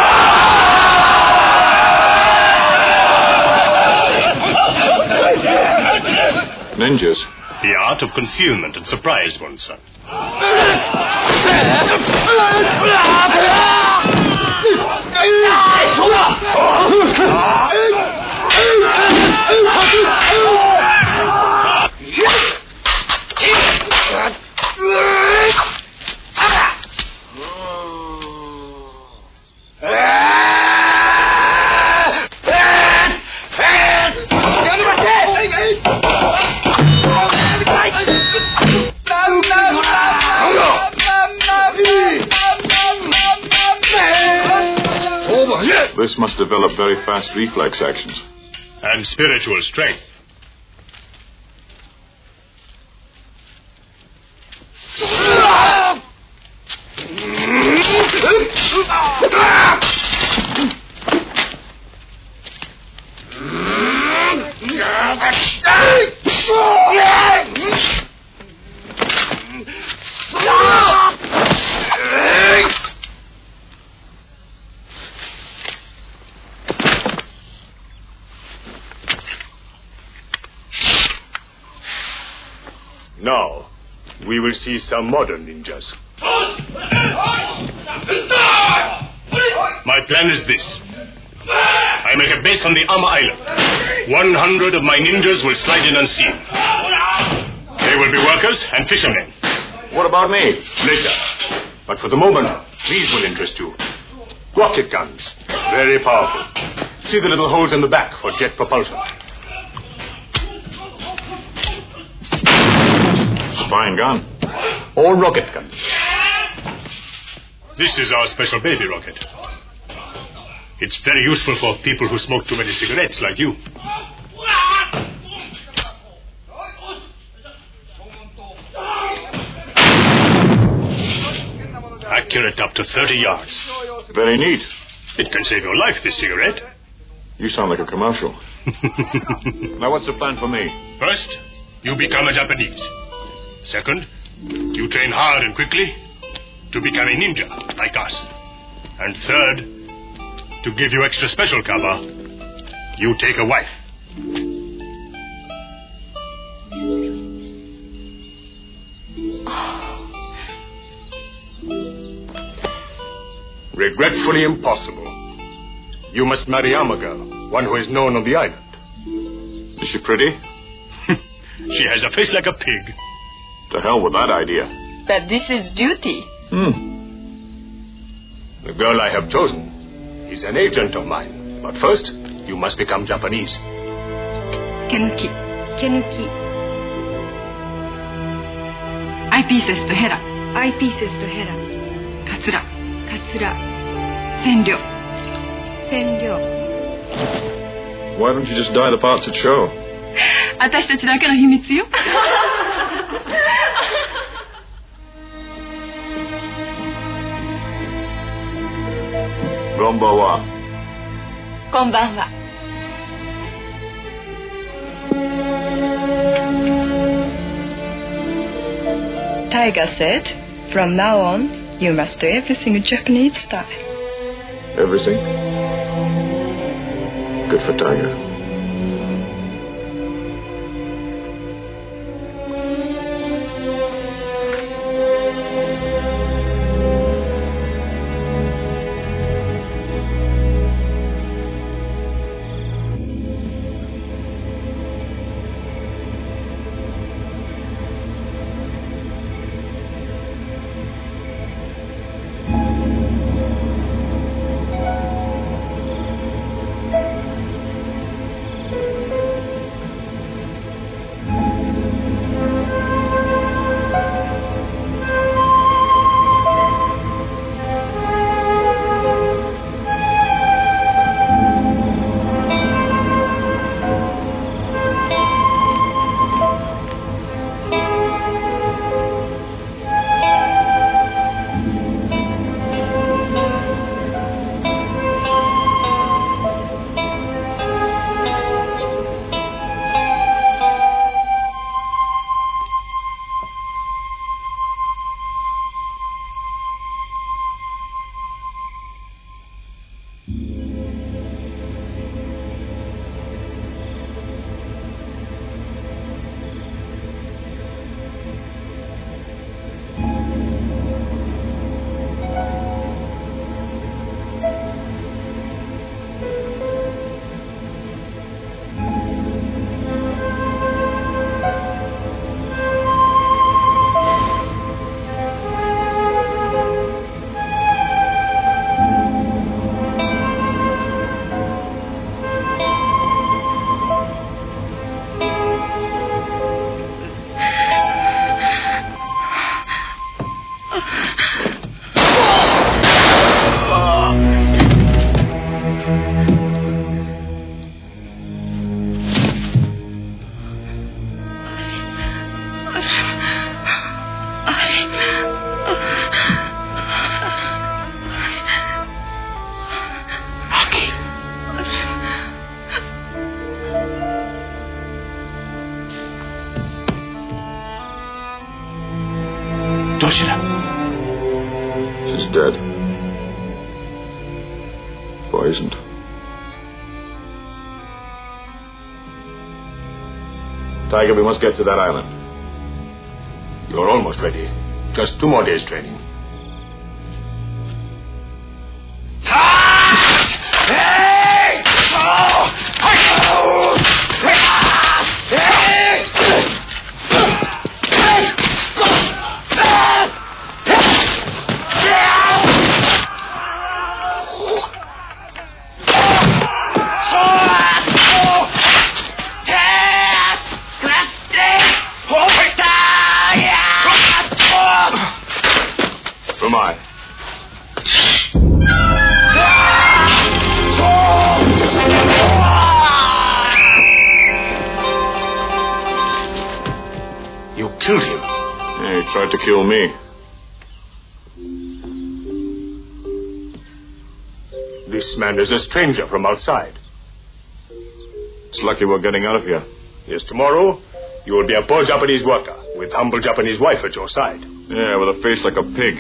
Ninjas? The art of concealment and surprise, Bolsan. This must develop very fast reflex actions. And spiritual strength. Now, we will see some modern ninjas. My plan is this. I make a base on the Amma Island. 100 of my ninjas will slide in unseen. They will be workers and fishermen. What about me? Later. But for the moment, these will interest you. Rocket guns. Very powerful. See the little holes in the back for jet propulsion. Fine gun. All rocket guns. This is our special baby rocket. It's very useful for people who smoke too many cigarettes like you. Accurate up to 30 yards. Very neat. It can save your life, this cigarette. You sound like a commercial. Now what's the plan for me? First, you become a Japanese. Second, you train hard and quickly to become a ninja, like us. And third, to give you extra special cover, you take a wife. Regretfully impossible. You must marry Amma girl, one who is known on the island. Is she pretty? She has a face like a pig. To hell with that idea. But this is duty. The girl I have chosen is an agent of mine. But first, you must become Japanese. Kenuki. Kenuki. Eyepieces to Hera. Eyepieces to Hera. Katsura. Katsura. Senryo. Senryo. Why don't you just dye the parts that show? 私たちだけの秘密よ。 こんばんは。 こんばんは。Tiger said, from now on, you must do everything in Japanese style. Everything? Good for Tiger. Toshira. She's dead. Poisoned. Tiger, we must get to that island. You're almost ready. Just 2 more days training. Killed him. Yeah, he tried to kill me. This man is a stranger from outside. It's lucky we're getting out of here. Yes, tomorrow you will be a poor Japanese worker with humble Japanese wife at your side. Yeah, with a face like a pig.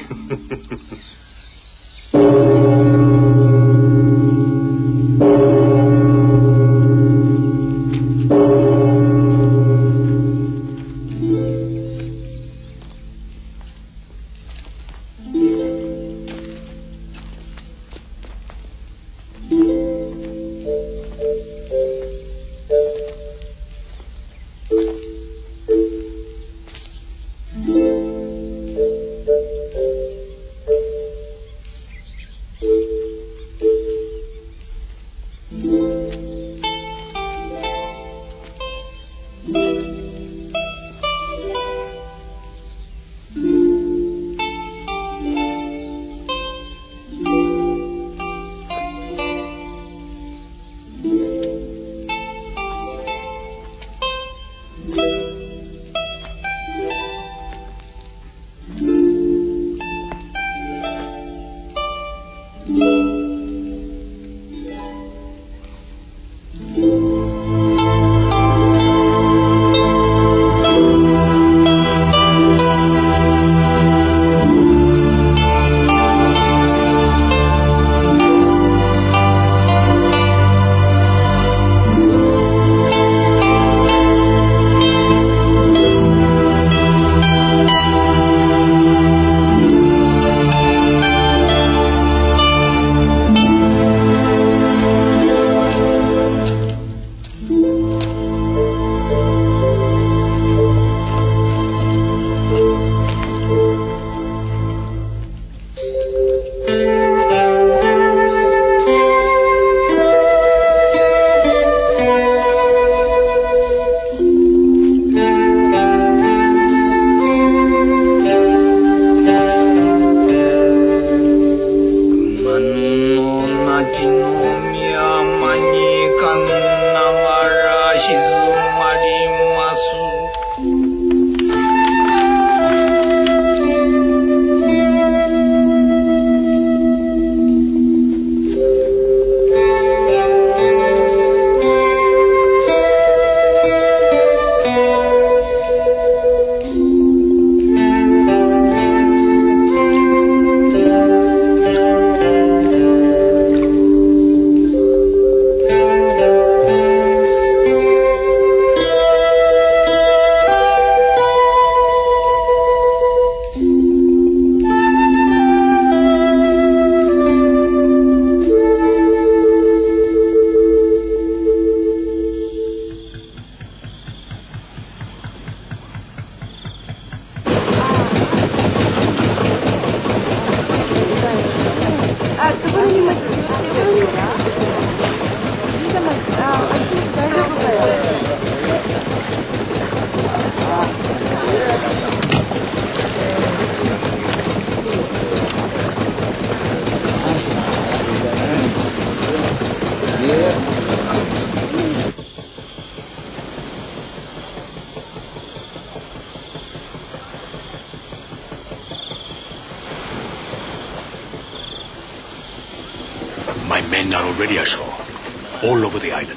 My men are already ashore, all over the island.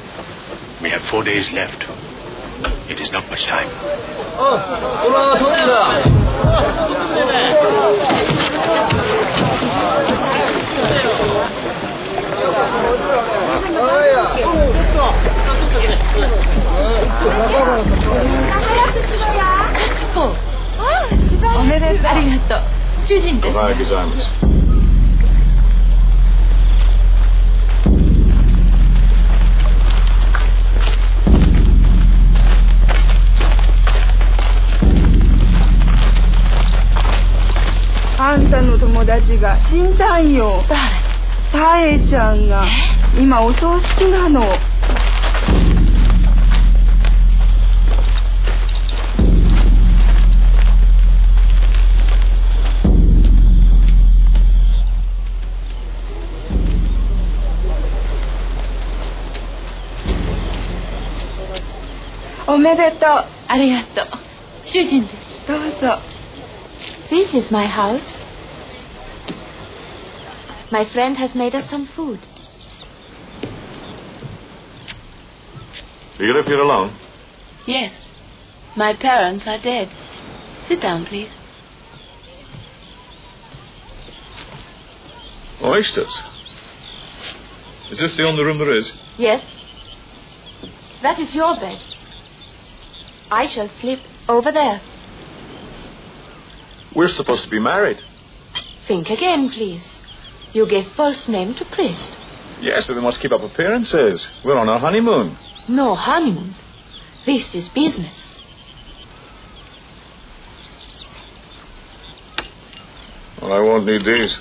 We have 4 days left. It is not much time. おめでとう。ありがとう。主人です。 おはようございます。 あんたの友達が死んだんよ。さえちゃんが今お葬式なの。おめでとう。 ありがとう。主人です。 どうぞ。 This is my house. My friend has made us some food. Do you live here alone? Yes. My parents are dead. Sit down, please. Oysters. Is this the only room there is? Yes. That is your bed. I shall sleep over there. We're supposed to be married. Think again, please. You gave false name to priest. Yes, but we must keep up appearances. We're on our honeymoon. No honeymoon. This is business. Well, I won't need these.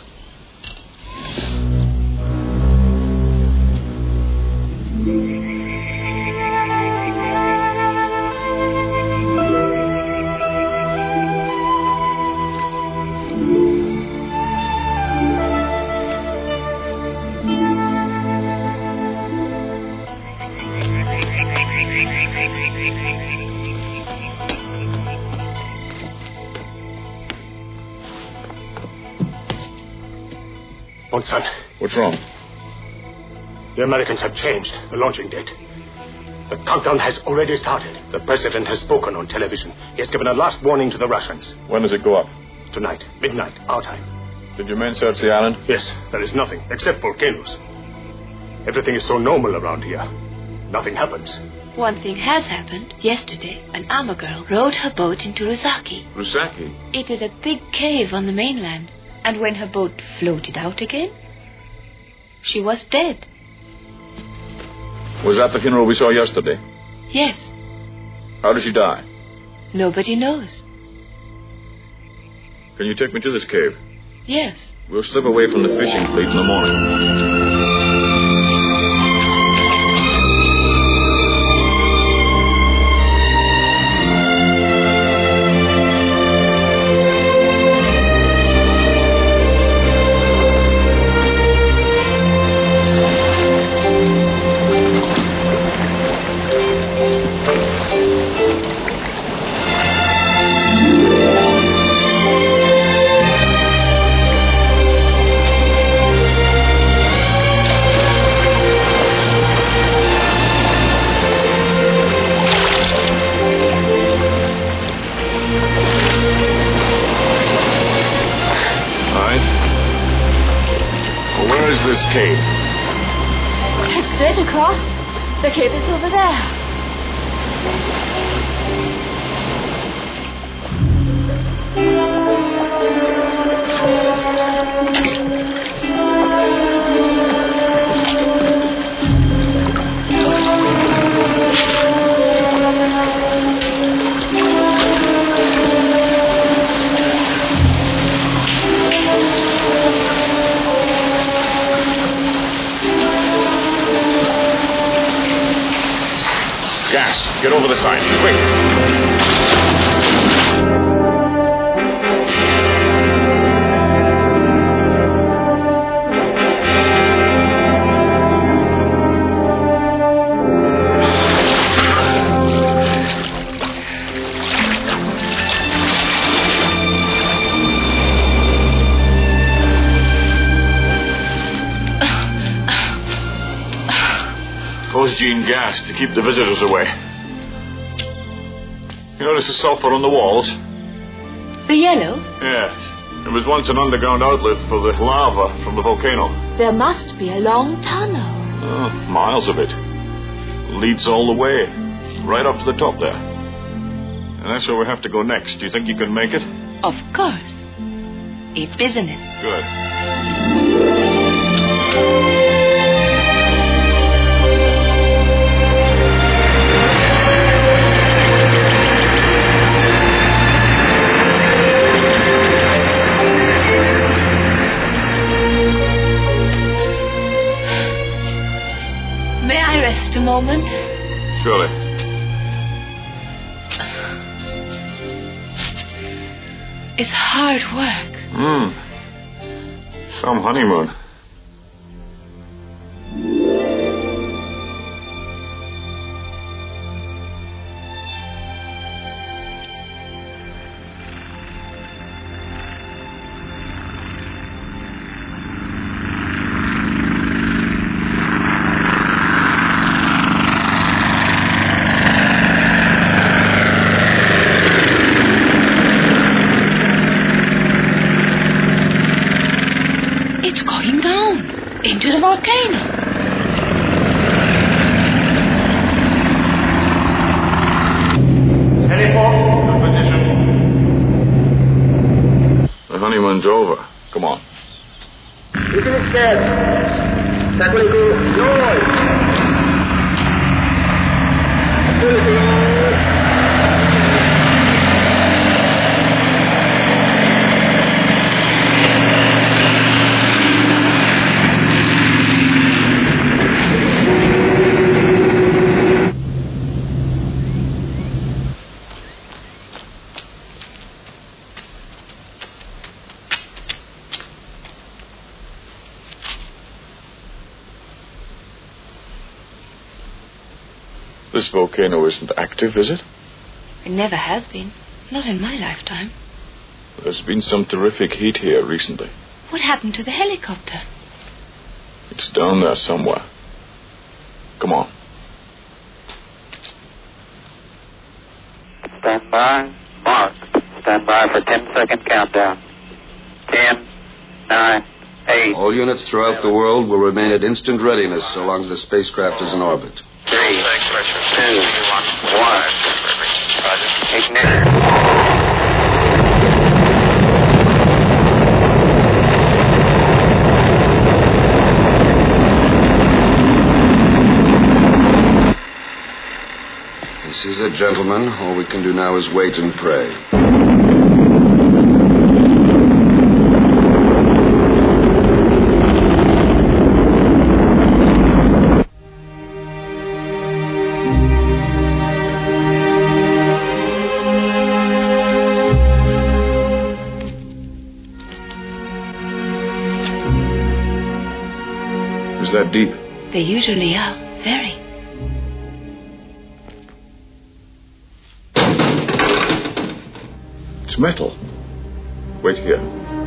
Son. What's wrong? The Americans have changed the launching date. The countdown has already started. The president has spoken on television. He has given a last warning to the Russians. When does it go up? Tonight, midnight, our time. Did your men search the island? Yes, there is nothing except volcanoes. Everything is so normal around here. Nothing happens. One thing has happened. Yesterday, an armor girl rowed her boat into Rusaki. Rusaki? It is a big cave on the mainland. And when her boat floated out again, she was dead. Was that the funeral we saw yesterday? Yes. How did she die? Nobody knows. Can you take me to this cave? Yes. We'll slip away from the fishing fleet in the morning. This cave? Head straight across. The cave is over there. Gas. Get over the side. Quick. Phosgene gas to keep the visitors away. You notice the sulfur on the walls? The yellow? Yes. It was once an underground outlet for the lava from the volcano. There must be a long tunnel. Miles of it. Leads all the way. Right up to the top there. And that's where we have to go next. Do you think you can make it? Of course. It's business. Good. May I rest a moment? Surely. It's hard work. Some honeymoon. Into the volcano. Teleport to position. The honeymoon's over. Come on. This volcano isn't active, is it? It never has been. Not in my lifetime. There's been some terrific heat here recently. What happened to the helicopter? It's down there somewhere. Come on. Stand by. Mark. Stand by for 10-second countdown. 10, 9, 8. All units throughout the world will remain at instant readiness so long as the spacecraft is in orbit. 3, 2, 1. Ignition. This is it, gentlemen. All we can do now is wait and pray. Is that deep? They usually are. Very. It's metal. Wait here.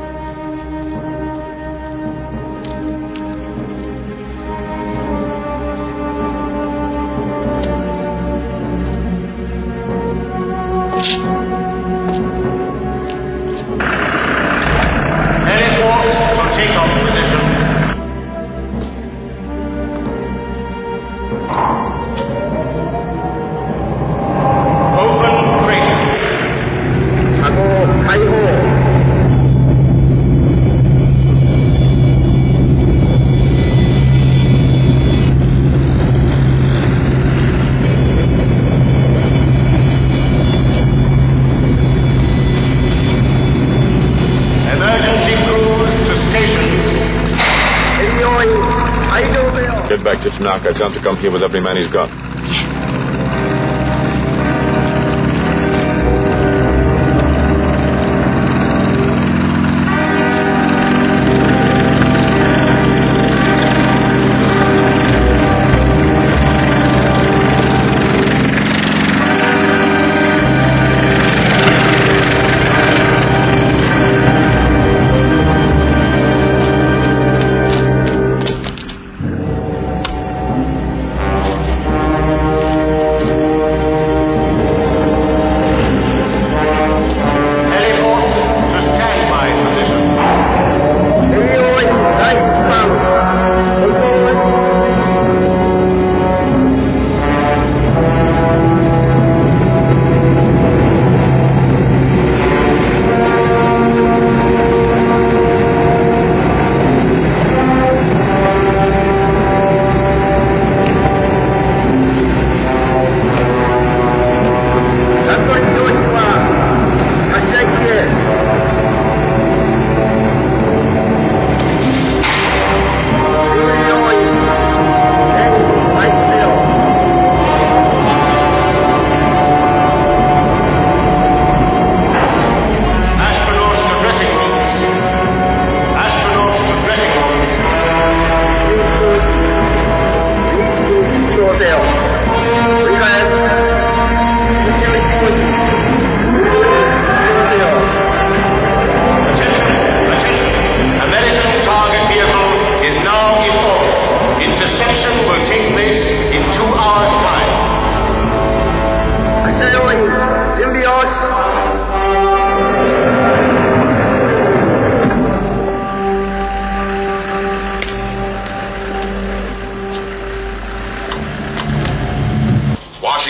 Get back to Tanaka. Tell him to come here with every man he's got.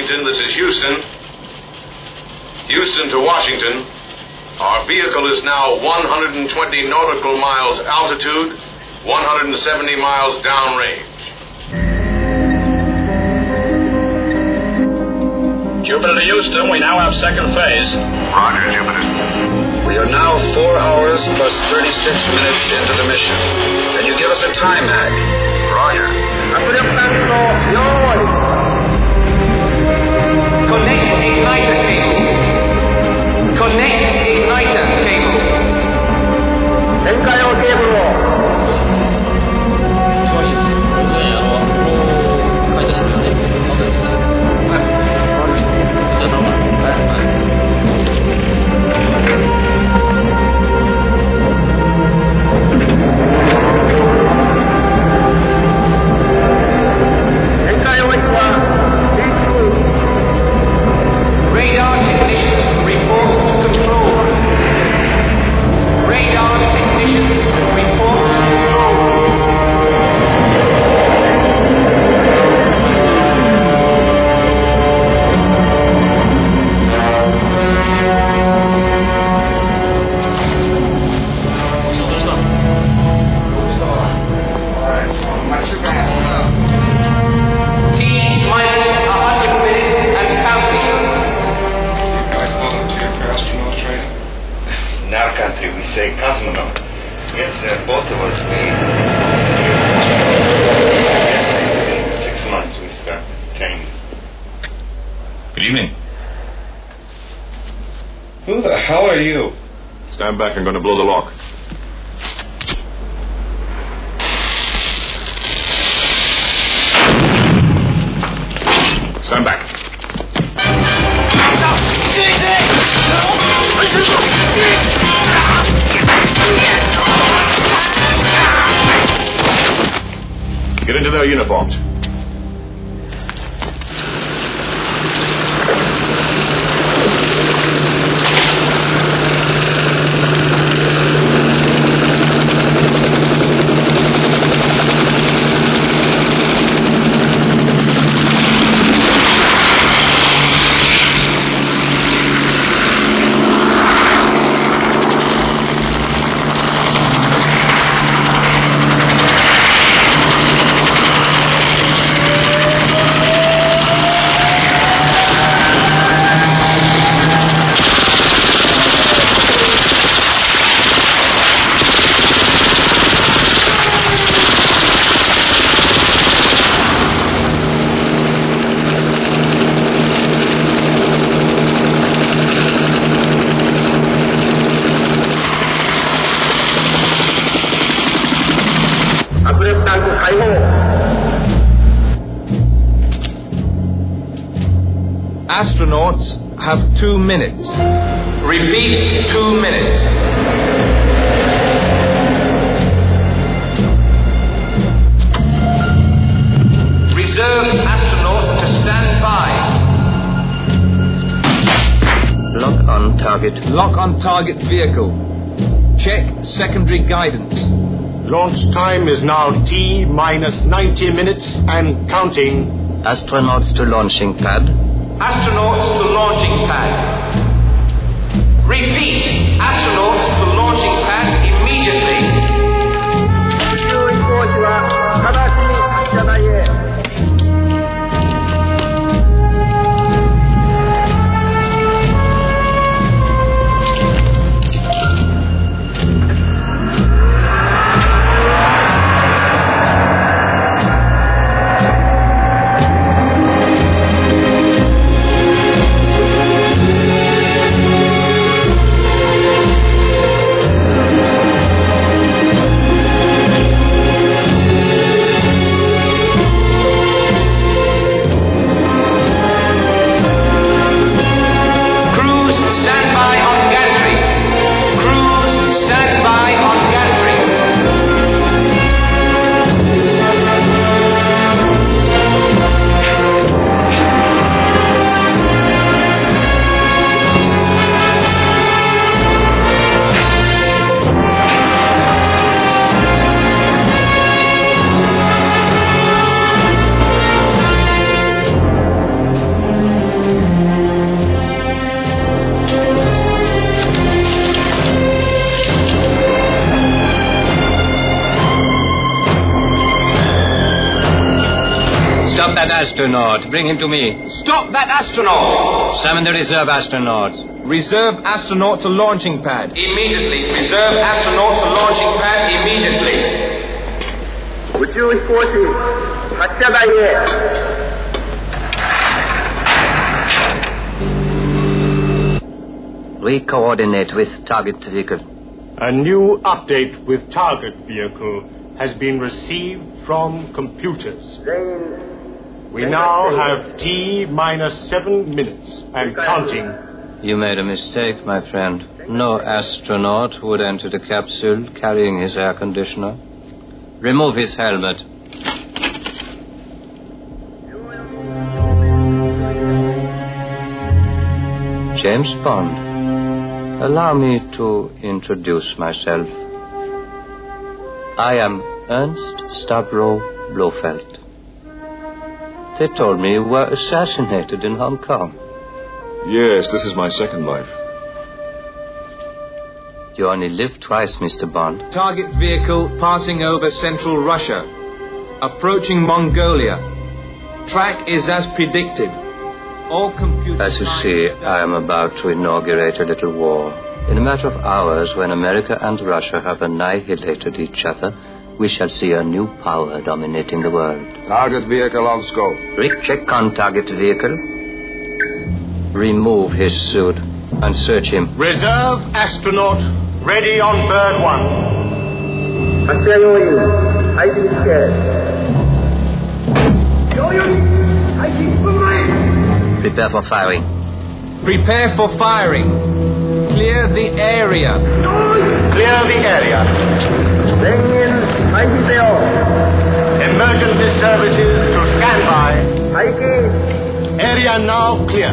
Washington, this is Houston. Houston to Washington. Our vehicle is now 120 nautical miles altitude, 170 miles downrange. Jupiter to Houston, we now have second phase. Roger, Jupiter. We are now 4 hours plus 36 minutes into the mission. Can you give us a time hack? Roger. Connect igniter cable. Connect igniter cable. 展開用ケーブルを。 開いたしね、後でです。はい。じゃあ頼む。はい。 Radar technicians report to control. Radar technicians report to control. T minus 100 minutes and counting. In our country, we say cosmonaut. Yes, both of us, yes, in 6 months we start training. Good evening. Who the hell are you? Stand back, I'm going to blow the lock. Stand back. Get into their uniforms. Astronauts have 2 minutes. Repeat, 2 minutes. Reserve astronaut to stand by. Lock on target. Lock on target vehicle. Check secondary guidance. Launch time is now T minus 90 minutes and counting. Astronauts to launching pad. Astronauts to launching pad. Repeat, astronauts to launching pad immediately. 宇宙飛行士は直ちに発射台へ。 Stop that astronaut. Bring him to me. Stop that astronaut! Summon the reserve astronaut. Reserve astronaut to launching pad. Immediately. Reserve astronaut to launching pad immediately. 宇宙飛行士発射台へ。 Re-coordinate with target vehicle. A new update with target vehicle has been received from computers. We now have T-minus 7 minutes and counting. You made a mistake, my friend. No astronaut would enter the capsule carrying his air conditioner. Remove his helmet. James Bond. Allow me to introduce myself. I am Ernst Stavro Blofeld. They told me you were assassinated in Hong Kong. Yes, this is my second life. You only live twice, Mr. Bond. Target vehicle passing over central Russia. Approaching Mongolia. Track is as predicted. All computers... As you see, I am about to inaugurate a little war. In a matter of hours, when America and Russia have annihilated each other, we shall see a new power dominating the world. Target vehicle on scope. Rick, check on target vehicle. Remove his suit and search him. Reserve astronaut ready on bird 1. 発射要員配置試験。要員配置1分前。 Prepare for firing. Prepare for firing. Clear the area. Clear the area. 全員配置せよ。 Emergency services to stand by. 配置。 Area now clear.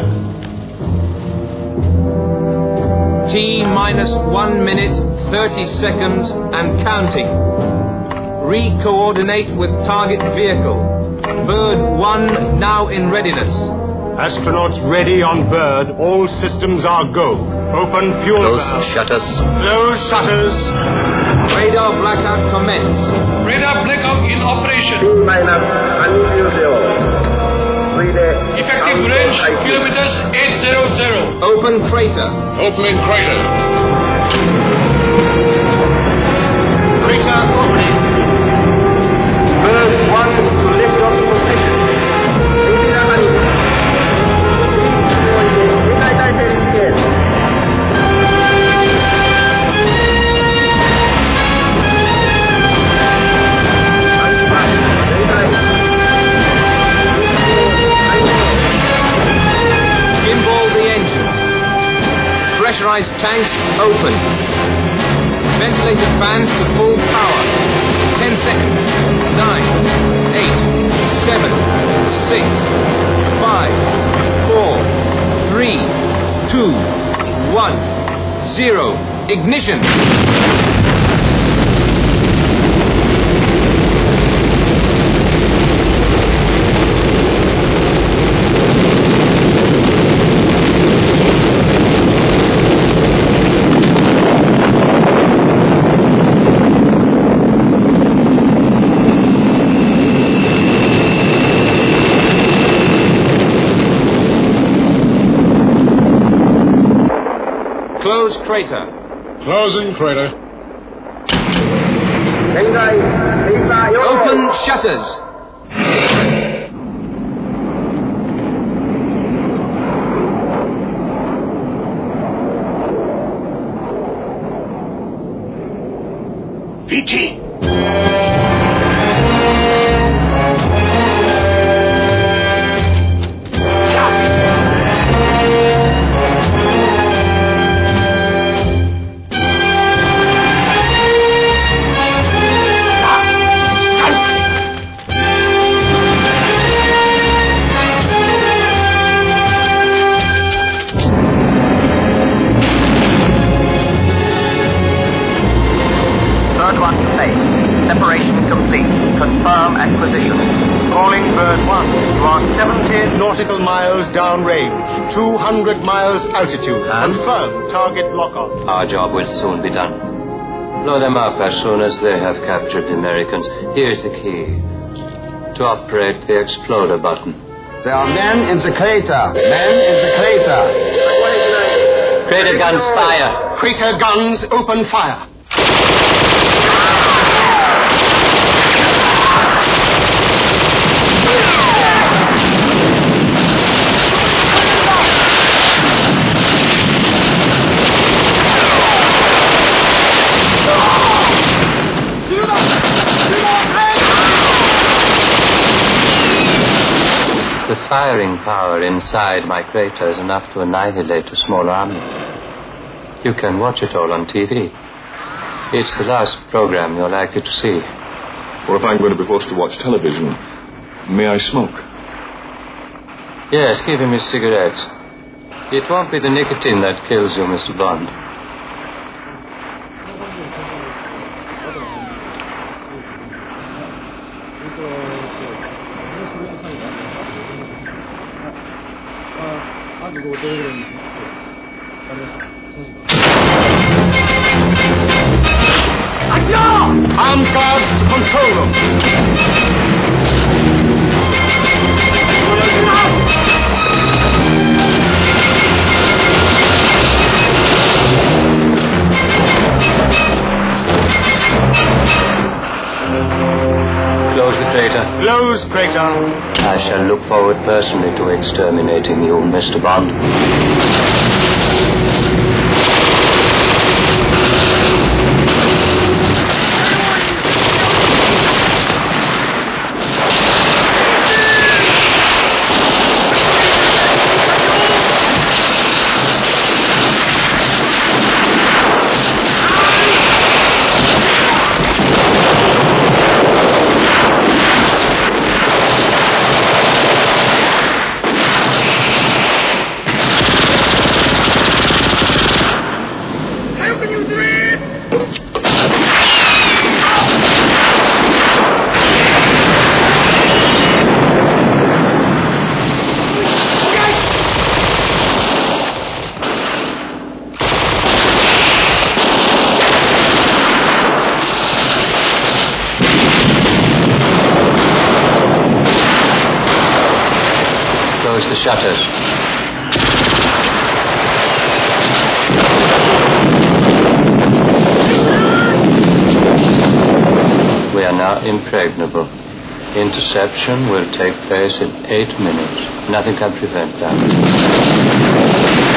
T-minus 1 minute, 30 seconds and counting. Re-coordinate with target vehicle. Bird 1 now in readiness. Astronauts ready on bird. All systems are go. Open fuel Close valve. shutters. Close shutters. Radar blackout commence. Radar blackout in operation. T-minus 30秒。 Effective range kilometers 800. Open crater. Opening crater. Crater opening. Bird 1 to lift off position. 世界大戦試験。 Pressurized tanks open. Ventilated fans to full power. 10 seconds. 9, 8, 7, 6, 5, 4, 3, 2, 1, 0. Ignition. Close crater. Closing crater. Open shutters. VT. Separation complete. Confirm acquisition. Calling Bird 1. You are 70 nautical miles downrange. 200 miles altitude. Confirm target lock-on. Our job will soon be done. Blow them up as soon as they have captured the Americans. Here's the key. to operate the exploder button. There are men in the crater. Men in the crater. Crater guns fire. Crater guns open fire. The firing power inside my crater is enough to annihilate a small army. You can watch it all on TV. It's the last program you're likely to see. Or if I'm going to be forced to watch television, may I smoke? Yes, give him his cigarettes. It won't be the nicotine that kills you, Mr. Bond. Armed guards to control room. Close the crater. Close crater. I shall look forward personally to exterminating you, Mr. Bond. Close the shutters. We are now impregnable. Interception will take place in 8 minutes. Nothing can prevent that.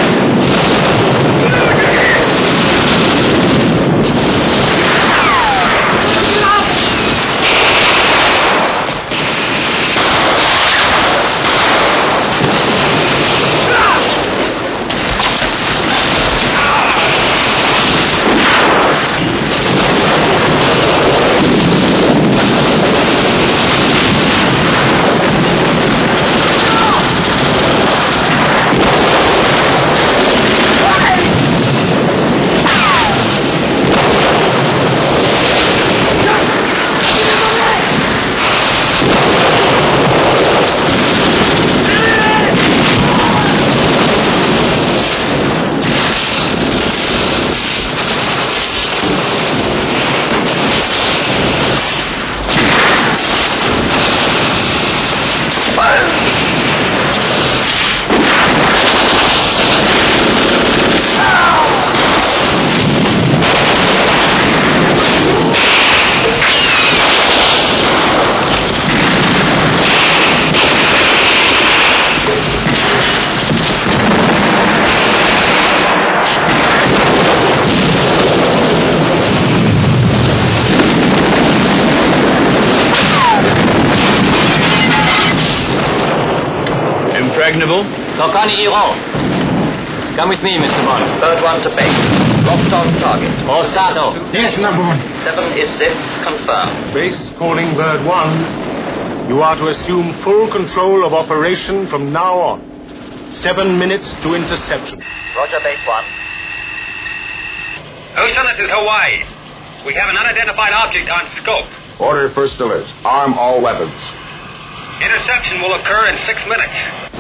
Impregnable? Kokani Iro. Come with me, Mr. Bond. Bird 1 to base. Locked on target. Osato. Yes, number 1. 7 is zip. Confirmed. Base calling Bird 1. You are to assume full control of operation from now on. 7 minutes to interception. Roger, base 1. Houston, this is Hawaii. We have an unidentified object on scope. Order first alert. Arm all weapons. Interception will occur in 6 minutes.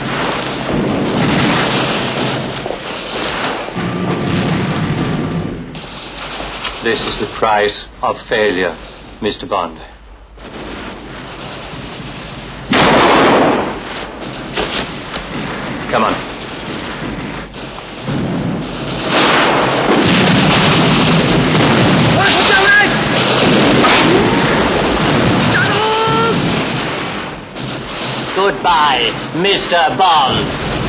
This is the price of failure, Mr. Bond. Come on. Goodbye, Mr. Bond.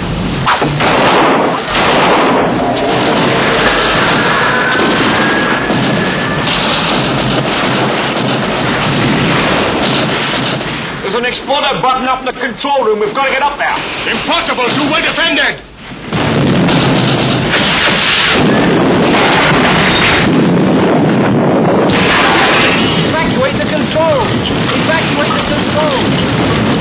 There's an exploder button up in the control room. We've got to get up there. Impossible. Too well defended. Evacuate the control. Evacuate the control.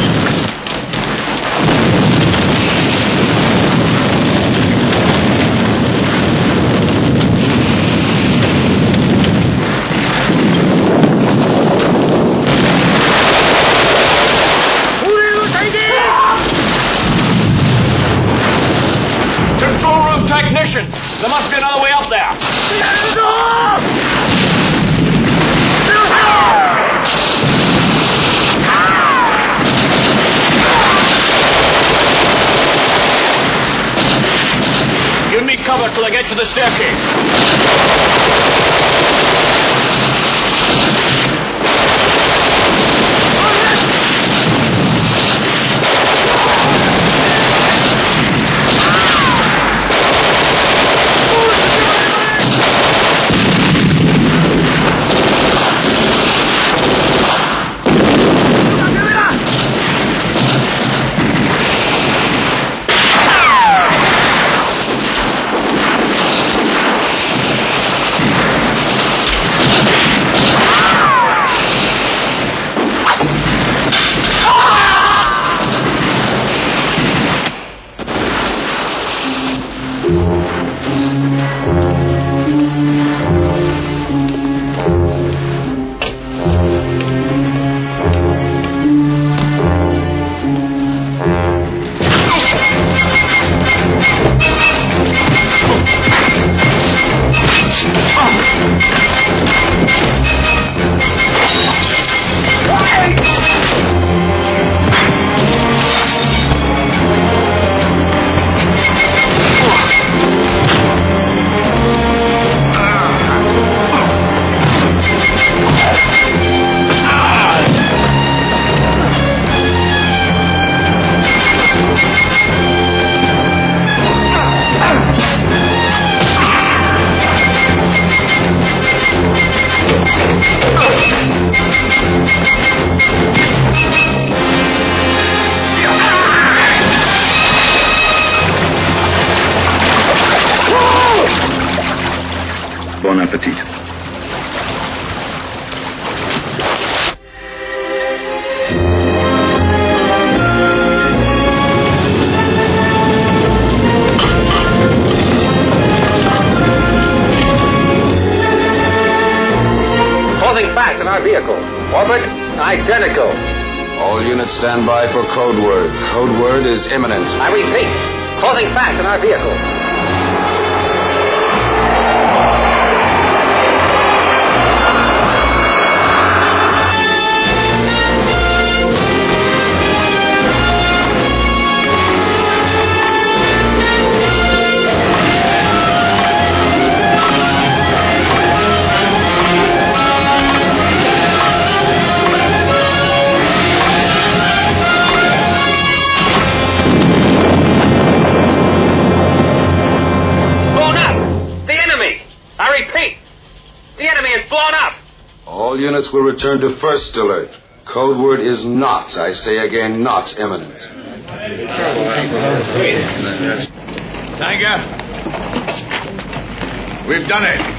There must be another way up there. Give me cover till I get to the staircase. Bon appetit. Closing fast in our vehicle. Orbit identical. All units stand by for code word. Code word is imminent. I repeat, closing fast in our vehicle. All units will return to first alert. Code word is not, I say again, not imminent. Tiger, we've done it.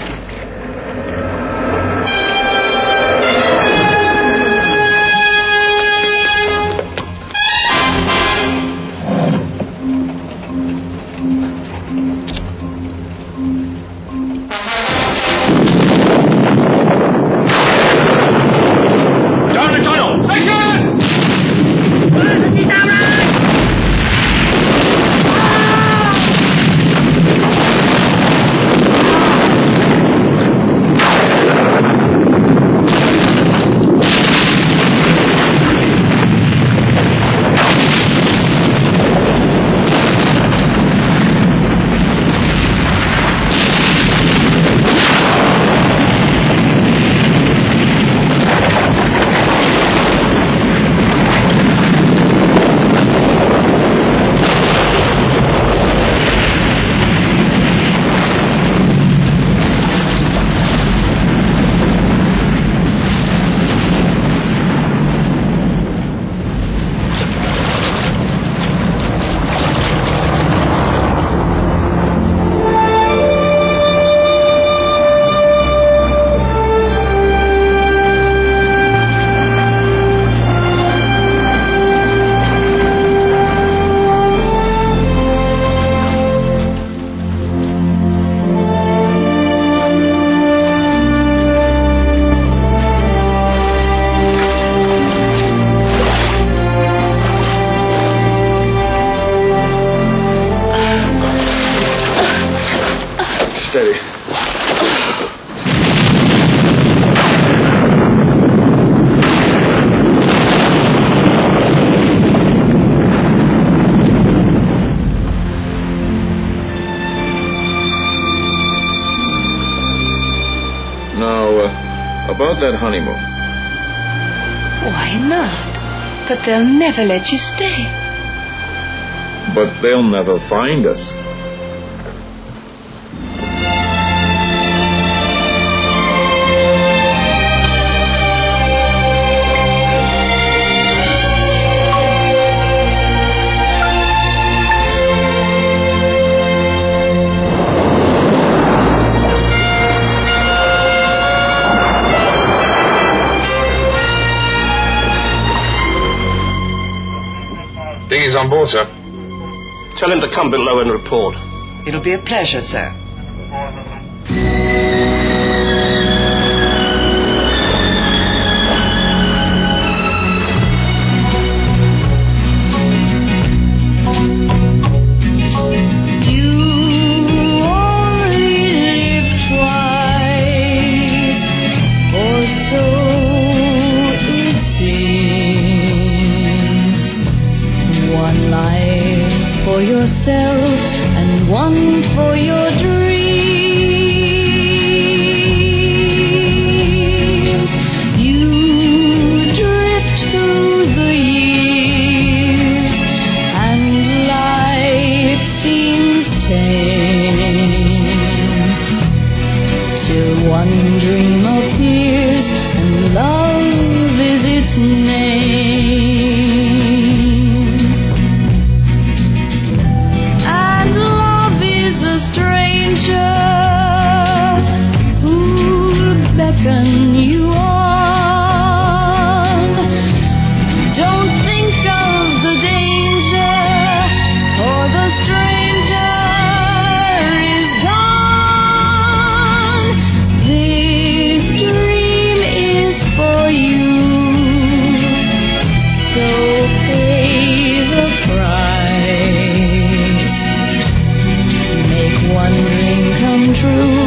about that honeymoon? Why not? But they'll never let you stay. But they'll never find us. Dinghy's on board, sir. Tell him to come below and report. It'll be a pleasure, sir. Yourself and one for your dreams. You drift through the years and life seems tame till one dream appears and love is its name. Beckon you on. Don't think of the danger, for the stranger is gone. This dream is for you, so pay the price. Make one dream come true.